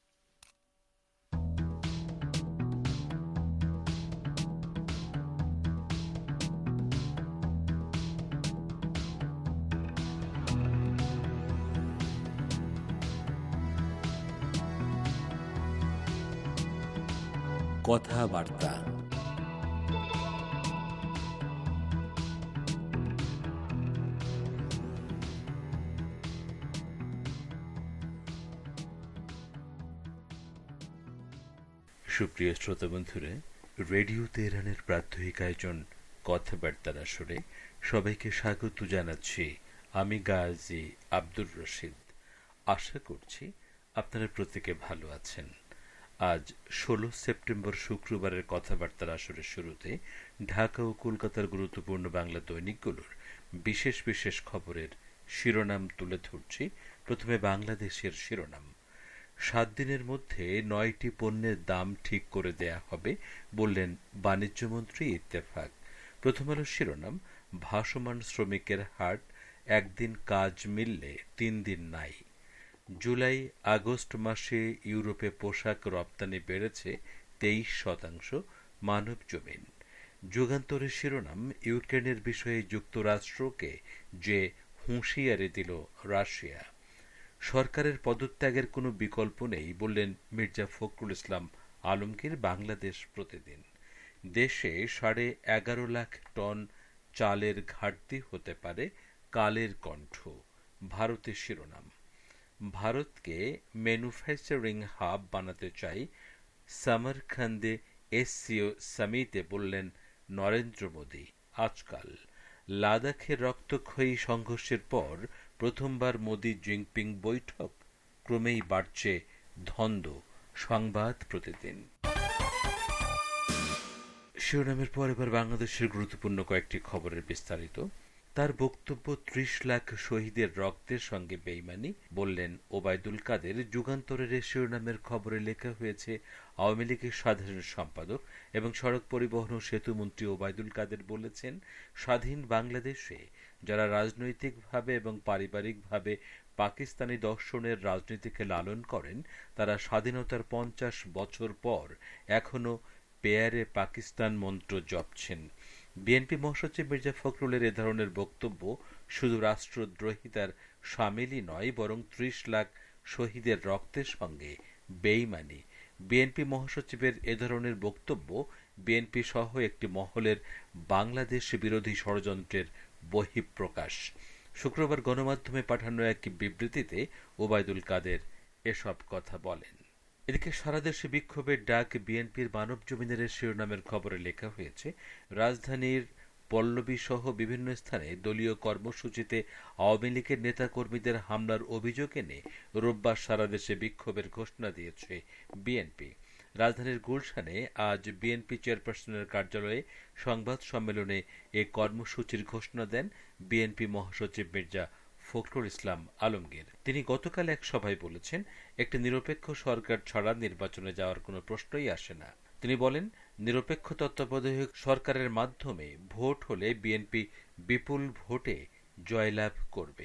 কথাবার্তা সুপ্রিয় শ্রোতা বন্ধুরা, রেডিও তেহরানের প্রাত্যহিক আয়োজন কথাবার্তার আসরে সবাইকে স্বাগত জানাচ্ছি। আমি গাজী আব্দুর রশিদ। আশা করছি আপনারা প্রত্যেকে ভালো আছেন। আজ ষোলো সেপ্টেম্বর শুক্রবারের কথাবার্তার আসরের শুরুতে ঢাকা ও কলকাতার গুরুত্বপূর্ণ বাংলা দৈনিকগুলোর বিশেষ বিশেষ খবরের শিরোনাম তুলে ধরছি। প্রথমে বাংলাদেশের শিরোনাম। সাত দিনের মধ্যে নয়টি পণ্যের দাম ঠিক করে দেয়া হবে বললেন বাণিজ্যমন্ত্রী ইত্তেফাক। প্রথম আলোর শিরোনাম, ভাসমান শ্রমিকের হাট, একদিন কাজ মিললে তিন দিন নাই। জুলাই আগস্ট মাসে ইউরোপে পোশাক রপ্তানি বেড়েছে তেইশ শতাংশ। মানব জমিন। যুগান্তরের শিরোনাম, ইউক্রেনের বিষয়ে যুক্তরাষ্ট্রকে যে হুঁশিয়ারি দিল রাশিয়া। সরকারের পদত্যাগের কোনো বিকল্প নেই বললেন মির্জা ফখরুল ইসলাম আলমগীর। বাংলাদেশ প্রতিদিন। দেশে সাড়ে এগারো লাখ টন চালের ঘাটতি হতে পারে, কালের কণ্ঠ। ভারতের শিরোনাম, ভারতকে ম্যানুফ্যাকচারিং হাব বানাতে চাই। সামারকান্দে এসসিও সামিটে বললেন নরেন্দ্র মোদী। আজকাল লাদাখের রক্তক্ষয়ী সংঘর্ষের পর প্রথমবার মোদী জিনপিং বৈঠক, ক্রমেই বাড়ছে ধন্দ্ব। সংবাদ প্রতিদিন। শিরোনামের পর এবার বাংলাদেশের গুরুত্বপূর্ণ কয়েকটি খবরের বিস্তারিত। তার বক্তব্য ত্রিশ লাখ শহীদের রক্তের সঙ্গে বেইমানি, বললেন ওবায়দুল কাদের। যুগান্তরের শিরোনামের খবরে লেখা হয়েছে, আওয়ামী লীগের সাধারণ সম্পাদক এবং সড়ক পরিবহন ও সেতু মন্ত্রী ওবায়দুল কাদের বলেছেন, স্বাধীন বাংলাদেশে যারা রাজনৈতিকভাবে এবং পারিবারিকভাবে পাকিস্তানি দর্শনের রাজনীতিকে লালন করেন, তারা স্বাধীনতার পঞ্চাশ বছর পর এখনো পেয়ারে পাকিস্তান মন্ত্র জপছেন। বিএনপি মহাসচিব মির্জা ফখরুলের এ ধরনের বক্তব্য শুধু রাষ্ট্রদ্রোহিতার সামিলই নয়, বরং ত্রিশ লাখ শহীদের রক্তের সঙ্গে বেইমানি। বিএনপি মহাসচিবের এ ধরনের বক্তব্য বিএনপি সহ একটি মহলের বাংলাদেশ বিরোধী ষড়যন্ত্রের বহিঃপ্রকাশ। শুক্রবার গণমাধ্যমে পাঠানো এক বিবৃতিতে ওবায়দুল কাদের এসব কথা বলেন। এদিকে সারা দেশে বিক্ষোভের ডাক বিএনপির মানব জমিনের শিরোনামের খবরে লেখা হয়েছে, রাজধানীর পল্লবী সহ বিভিন্ন স্থানে দলীয় কর্মসূচিতে আওয়ামী লীগের নেতাকর্মীদের হামলার অভিযোগ এনে রোববার সারা দেশে বিক্ষোভের ঘোষণা দিয়েছে বিএনপি। রাজধানীর গুলশানে আজ বিএনপি চেয়ারপারসনের কার্যালয়ে সংবাদ সম্মেলনে এ কর্মসূচির ঘোষণা দেন বিএনপি মহাসচিব মির্জা ফখরুল ইসলাম আলমগীর। তিনি গতকাল এক সভায় বলেছেন, একটি নিরপেক্ষ সরকার ছাড়া নির্বাচনে যাওয়ার কোনো প্রশ্নই আসে না। তিনি বলেন, নিরপেক্ষ তত্ত্বাবধায়ক সরকারের মাধ্যমে ভোট হলে বিএনপি বিপুল ভোটে জয়লাভ করবে।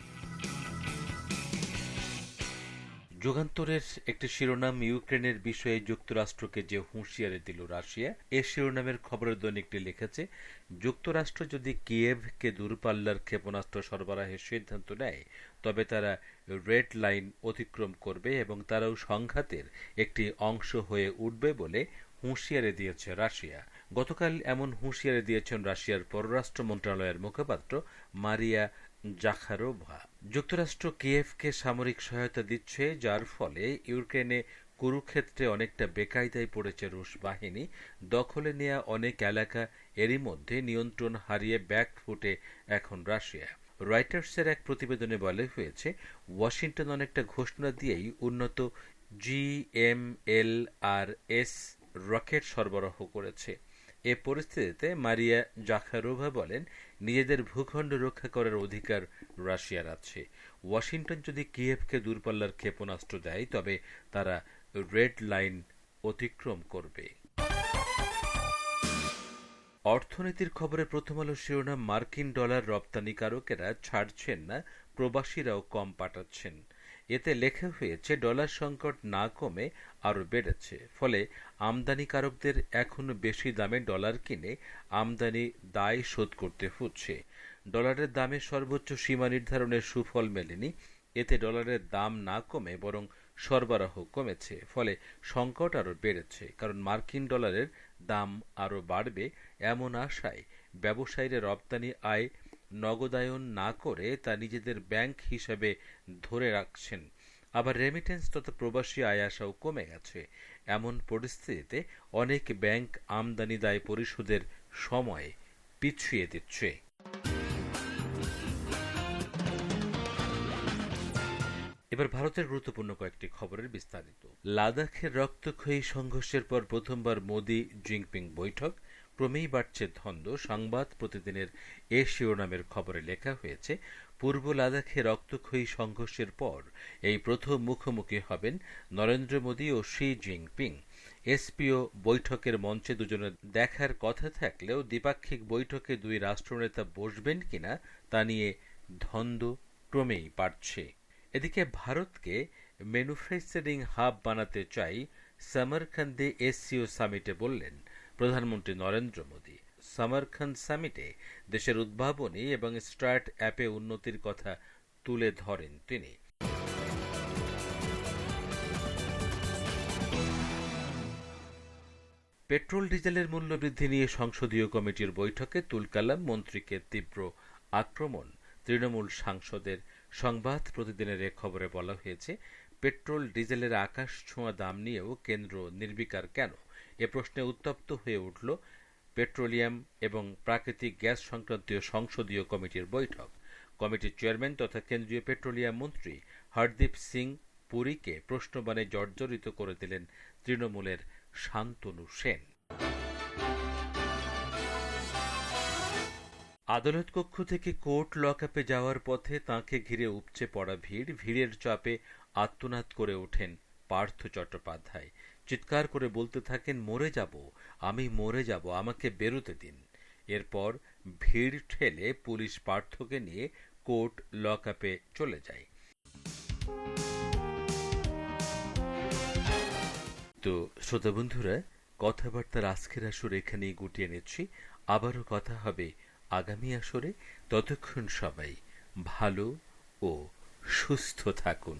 যুগান্তরের একটি শিরোনাম, ইউক্রেনের বিষয়ে যুক্তরাষ্ট্রকে যে হুঁশিয়ারি দিল রাশিয়া। এ শিরোনামের খবরের দৈনিকটি লিখেছে, যুক্তরাষ্ট্র যদি কিয়েভকে দূরপাল্লার ক্ষেপণাস্ত্র সরবরাহের সিদ্ধান্ত নেয়, তবে তারা রেড লাইন অতিক্রম করবে এবং তারাও সংঘাতের একটি অংশ হয়ে উঠবে বলে হুঁশিয়ারি দিয়েছে রাশিয়া। গতকাল এমন হুঁশিয়ারি দিয়েছেন রাশিয়ার পররাষ্ট্র মন্ত্রণালয়ের মুখপাত্র মারিয়া জাখারোভা। যুক্তরাষ্ট্র কিয়েভকে সামরিক সহায়তা দিচ্ছে, যার ফলে ইউক্রেনে কুরুক্ষেত্রে অনেকটা বেকায়দায় পড়েছে রুশ বাহিনী। দখলে নেওয়া অনেক এলাকা এরই মধ্যে নিয়ন্ত্রণ হারিয়ে ব্যাকফুটে এখন রাশিয়া। রয়টার্সের এক প্রতিবেদনে বলা হয়েছে, ওয়াশিংটন অনেকটা ঘোষণা দিয়েই উন্নত G M L R S rocket সরবরাহ করেছে। এ পরিস্থিতিতে মারিয়া জাখারোভা বলেন, নিজেদের ভূখণ্ড রক্ষা করার অধিকার রাশিয়ার আছে। ওয়াশিংটন যদি কিয়েভকে দূরপাল্লার ক্ষেপণাস্ত্র দেয়, তবে তারা রেড লাইন অতিক্রম করবে। অর্থনীতির খবরে প্রথম আলো শিরোনাম, মার্কিন ডলার রপ্তানিকারকেরা ছাড়ছেন না, প্রবাসীরাও কম পাঠাচ্ছেন। এতে লেখা হয়েছে, ডলার সংকট না কমে আরও বেড়েছে, ফলে আমদানিকারকদের এখনো বেশি দামে ডলার কিনে আমদানি দায় শোধ করতে হচ্ছে। ডলারের দামের সর্বোচ্চ সীমা নির্ধারণের সুফল মেলেনি। এতে ডলারের দাম না কমে বরং সরবরাহ কমেছে, ফলে সংকট আরও বেড়েছে। কারণ মার্কিন ডলারের দাম আরও বাড়বে এমন আশায় ব্যবসায়ীরা রপ্তানি আয় নগদায়ন না করে তা নিজেদের ব্যাংক হিসাবে ধরে রাখছেন। আবার রেমিটেন্স তথা প্রবাসী আয় আসাও কমে গেছে। এমন পরিস্থিতিতে অনেক ব্যাংক আমদানি দায় পরিশোধের সময় পিছিয়ে দিচ্ছে। এবার ভারতের গুরুত্বপূর্ণ কয়েকটি খবরের বিস্তারিত। লাদাখের রক্তক্ষয়ী সংঘর্ষের পর প্রথমবার মোদি জিনপিং বৈঠক, ক্রমেই বাড়ছে ধন্দ্ব। সংবাদ প্রতিদিনের এ শিরোনামের খবরে লেখা হয়েছে, পূর্ব লাদাখে রক্তক্ষয়ী সংঘর্ষের পর এই প্রথম মুখোমুখি হবেন নরেন্দ্র মোদি ও শি জিনপিং। এসপিও বৈঠকের মঞ্চে দুজনের দেখার কথা থাকলেও দ্বিপাক্ষিক বৈঠকে দুই রাষ্ট্রনেতা বসবেন কিনা তা নিয়ে ধন্দ্ব ক্রমেই বাড়ছে। এদিকে ভারতকে ম্যানুফ্যাকচারিং হাব বানাতে চাই সমরখন্দে এসসিও সামিটে বললেন প্রধানমন্ত্রী নরেন্দ্র মোদি। সমরখন্দ সামিটে দেশের উদ্ভাবনী এবং স্টার্ট অ্যাপে উন্নতির কথা তুলে ধরেন তিনি। পেট্রোল ডিজেলের মূল্য বৃদ্ধি নিয়ে সংসদীয় কমিটির বৈঠকে তুলকালাম, মন্ত্রীকে তীব্র আক্রমণ তৃণমূল সাংসদের। সংবাদ প্রতিদিনের এ খবরে বলা হয়েছে, পেট্রোল ডিজেলের আকাশ ছোঁয়া দাম নিয়েও কেন্দ্র নির্বিকার কেন? এ প্রশ্নে উত্তপ্ত হয়ে উঠল পেট্রোলিয়াম এবং প্রাকৃতিক গ্যাস সংক্রান্তীয় সংসদীয় কমিটির বৈঠক। কমিটির চেয়ারম্যান তথা কেন্দ্রীয় পেট্রোলিয়াম মন্ত্রী হরদীপ সিং পুরীকে প্রশ্নবাণে জর্জরিত করে দিলেন তৃণমূলের শান্তনু সেন। আদালত কক্ষ থেকে কোর্ট লকআপে যাওয়ার পথে তাঁকে ঘিরে উপচে পড়া ভিড় ভিড়ের চাপে আত্মনাদ করে ওঠেন পার্থ চট্টোপাধ্যায়। চিৎকার করে বলতে থাকেন, মরে যাব, আমি মরে যাব, আমাকে বেরোতে দিন। এরপর ভিড় ঠেলে পুলিশ পার্থকে নিয়ে কোর্ট লকআপে চলে যায়। তো শ্রোতা বন্ধুরা, কথাবার্তার আজকের আসর এখানেই গুটিয়ে নিচ্ছি। আবারও কথা হবে আগামী আসরে। ততক্ষণ সবাই ভালো ও সুস্থ থাকুন।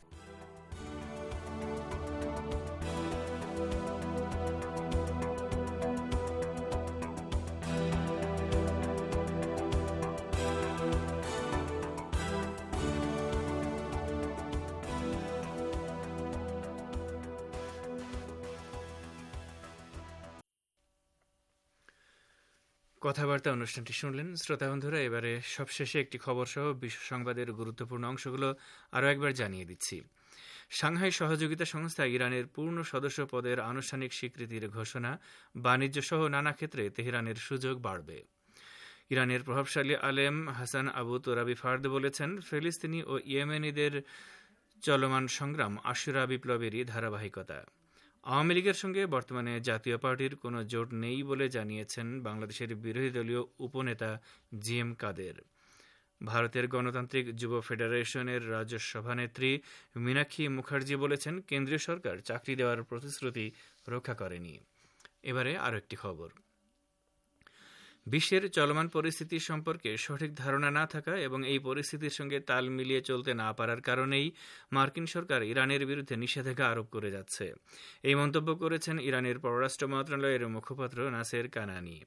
কথাবার্তা অনুষ্ঠানটি শুনলেন শ্রোতা বন্ধুরা। এবারে সবশেষে একটি খবর সহ বিশ্ব সংবাদের গুরুত্বপূর্ণ অংশগুলো আরও একবার জানিয়ে দিচ্ছি। সাংহাই সহযোগিতা সংস্থা ইরানের পূর্ণ সদস্য পদের আনুষ্ঠানিক স্বীকৃতির ঘোষণা, বাণিজ্য সহ নানা ক্ষেত্রে তেহরানের সুযোগ বাড়বে। ইরানের প্রভাবশালী আলেম হাসান আবু তোরাবি ফার্দ বলেছেন, ফিলিস্তিনি ও ইয়েমেনিদের চলমান সংগ্রাম আশুরা বিপ্লবেরই ধারাবাহিকতা। আওয়ামী লীগের সঙ্গে বর্তমানে জাতীয় পার্টির কোনো জোট নেই বলে জানিয়েছেন বাংলাদেশের বিরোধী দলীয় উপনেতা জি এম কাদের। ভারতের গণতান্ত্রিক যুব ফেডারেশনের রাজ্য সভানেত্রী মীনাক্ষী মুখার্জি বলেছেন, কেন্দ্রীয় সরকার চাকরি দেওয়ার প্রতিশ্রুতি রক্ষা করেনি। এবারে আরও একটি খবর। বিশ্বের চলমান পরিস্থিতি সম্পর্কে সঠিক ধারণা না থাকা এবং এই পরিস্থিতির সঙ্গে তাল মিলিয়ে চলতে না পারার কারণেই মার্কিন সরকার ইরানের বিরুদ্ধে নিষেধাজ্ঞা আরোপ করে যাচ্ছে। এই মন্তব্য করেছেন ইরানের পররাষ্ট্র মন্ত্রণালয়ের মুখপাত্র নাসের কানানি।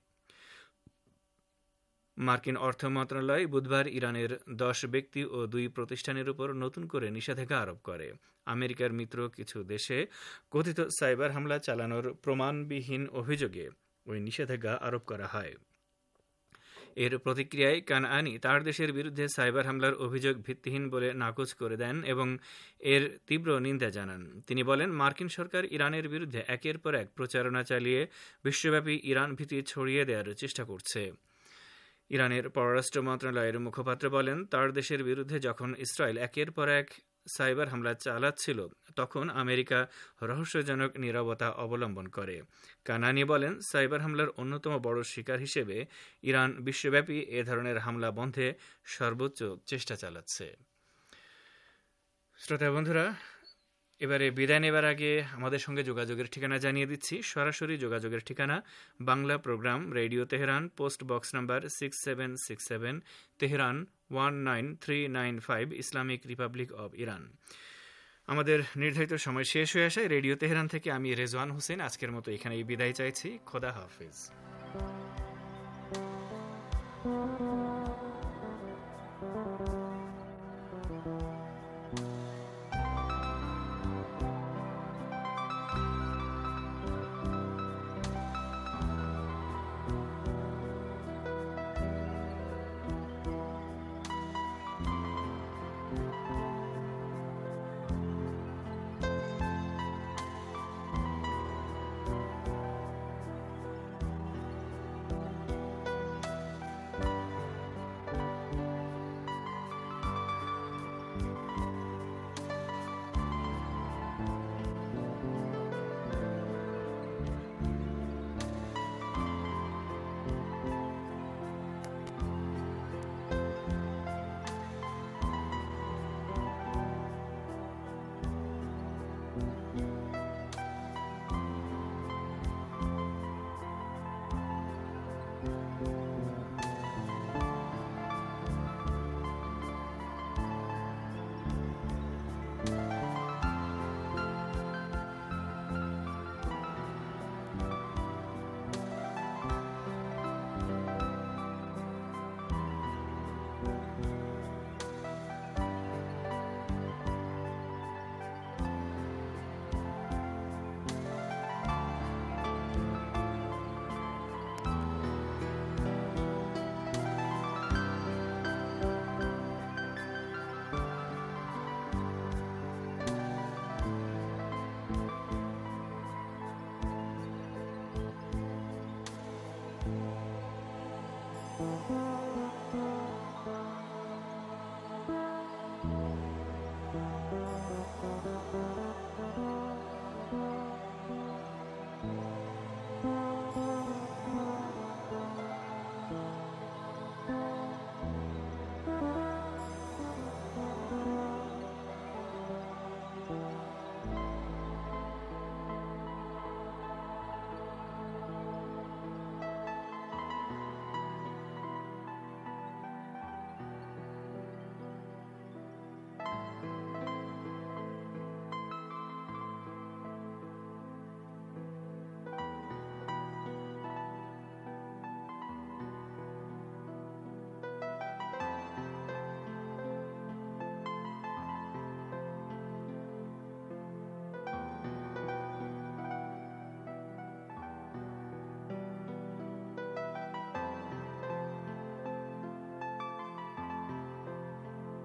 মার্কিন অর্থ মন্ত্রণালয় বুধবার ইরানের দশ ব্যক্তি ও দুই প্রতিষ্ঠানের উপর নতুন করে নিষেধাজ্ঞা আরোপ করে। আমেরিকার মিত্র কিছু দেশে কথিত সাইবার হামলা চালানোর প্রমাণবিহীন অভিযোগে ওই নিষেধাজ্ঞা আরোপ করা হয়। এর প্রতিক্রিয়ায় কানআনি তার দেশের বিরুদ্ধে সাইবার হামলার অভিযোগ ভিত্তিহীন বলে নাকচ করে দেন এবং এর তীব্র নিন্দা জানান। তিনি বলেন, মার্কিন সরকার ইরানের বিরুদ্ধে একের পর এক প্রচারণা চালিয়ে বিশ্বব্যাপী ইরান ভীতি ছড়িয়ে দেওয়ার চেষ্টা করছে। ইরানের পররাষ্ট্র মন্ত্রণালয়ের মুখপাত্র বলেন, তার দেশের বিরুদ্ধে যখন ইসরায়েল একের পর এক সাইবার হামলা চালাচ্ছিল তখন আমেরিকা রহস্যজনক নীরবতা অবলম্বন করে। কানানি বলেন, সাইবার হামলার অন্যতম বড় শিকার হিসেবে ইরান বিশ্বব্যাপী এ ধরনের হামলা বন্ধে সর্বোচ্চ চেষ্টা চালাচ্ছে। শ্রোতা বন্ধুরা, এবারে বিদায় নেবার আগে আমাদের সঙ্গে যোগাযোগের ঠিকানা জানিয়ে দিচ্ছি। সরাসরি যোগাযোগের ঠিকানা Bangla program, radio Tehran, post box number six seven six seven, Tehran one nine three nine five, Islamic republic of Iran. আমাদের নির্ধারিত সময় শেষ হয়ে আসায় রেডিও তেহরান থেকে আমি রেজওয়ান হোসেন আজকের মতো এখানেই বিদায় চাইছি। খোদা হাফিজ।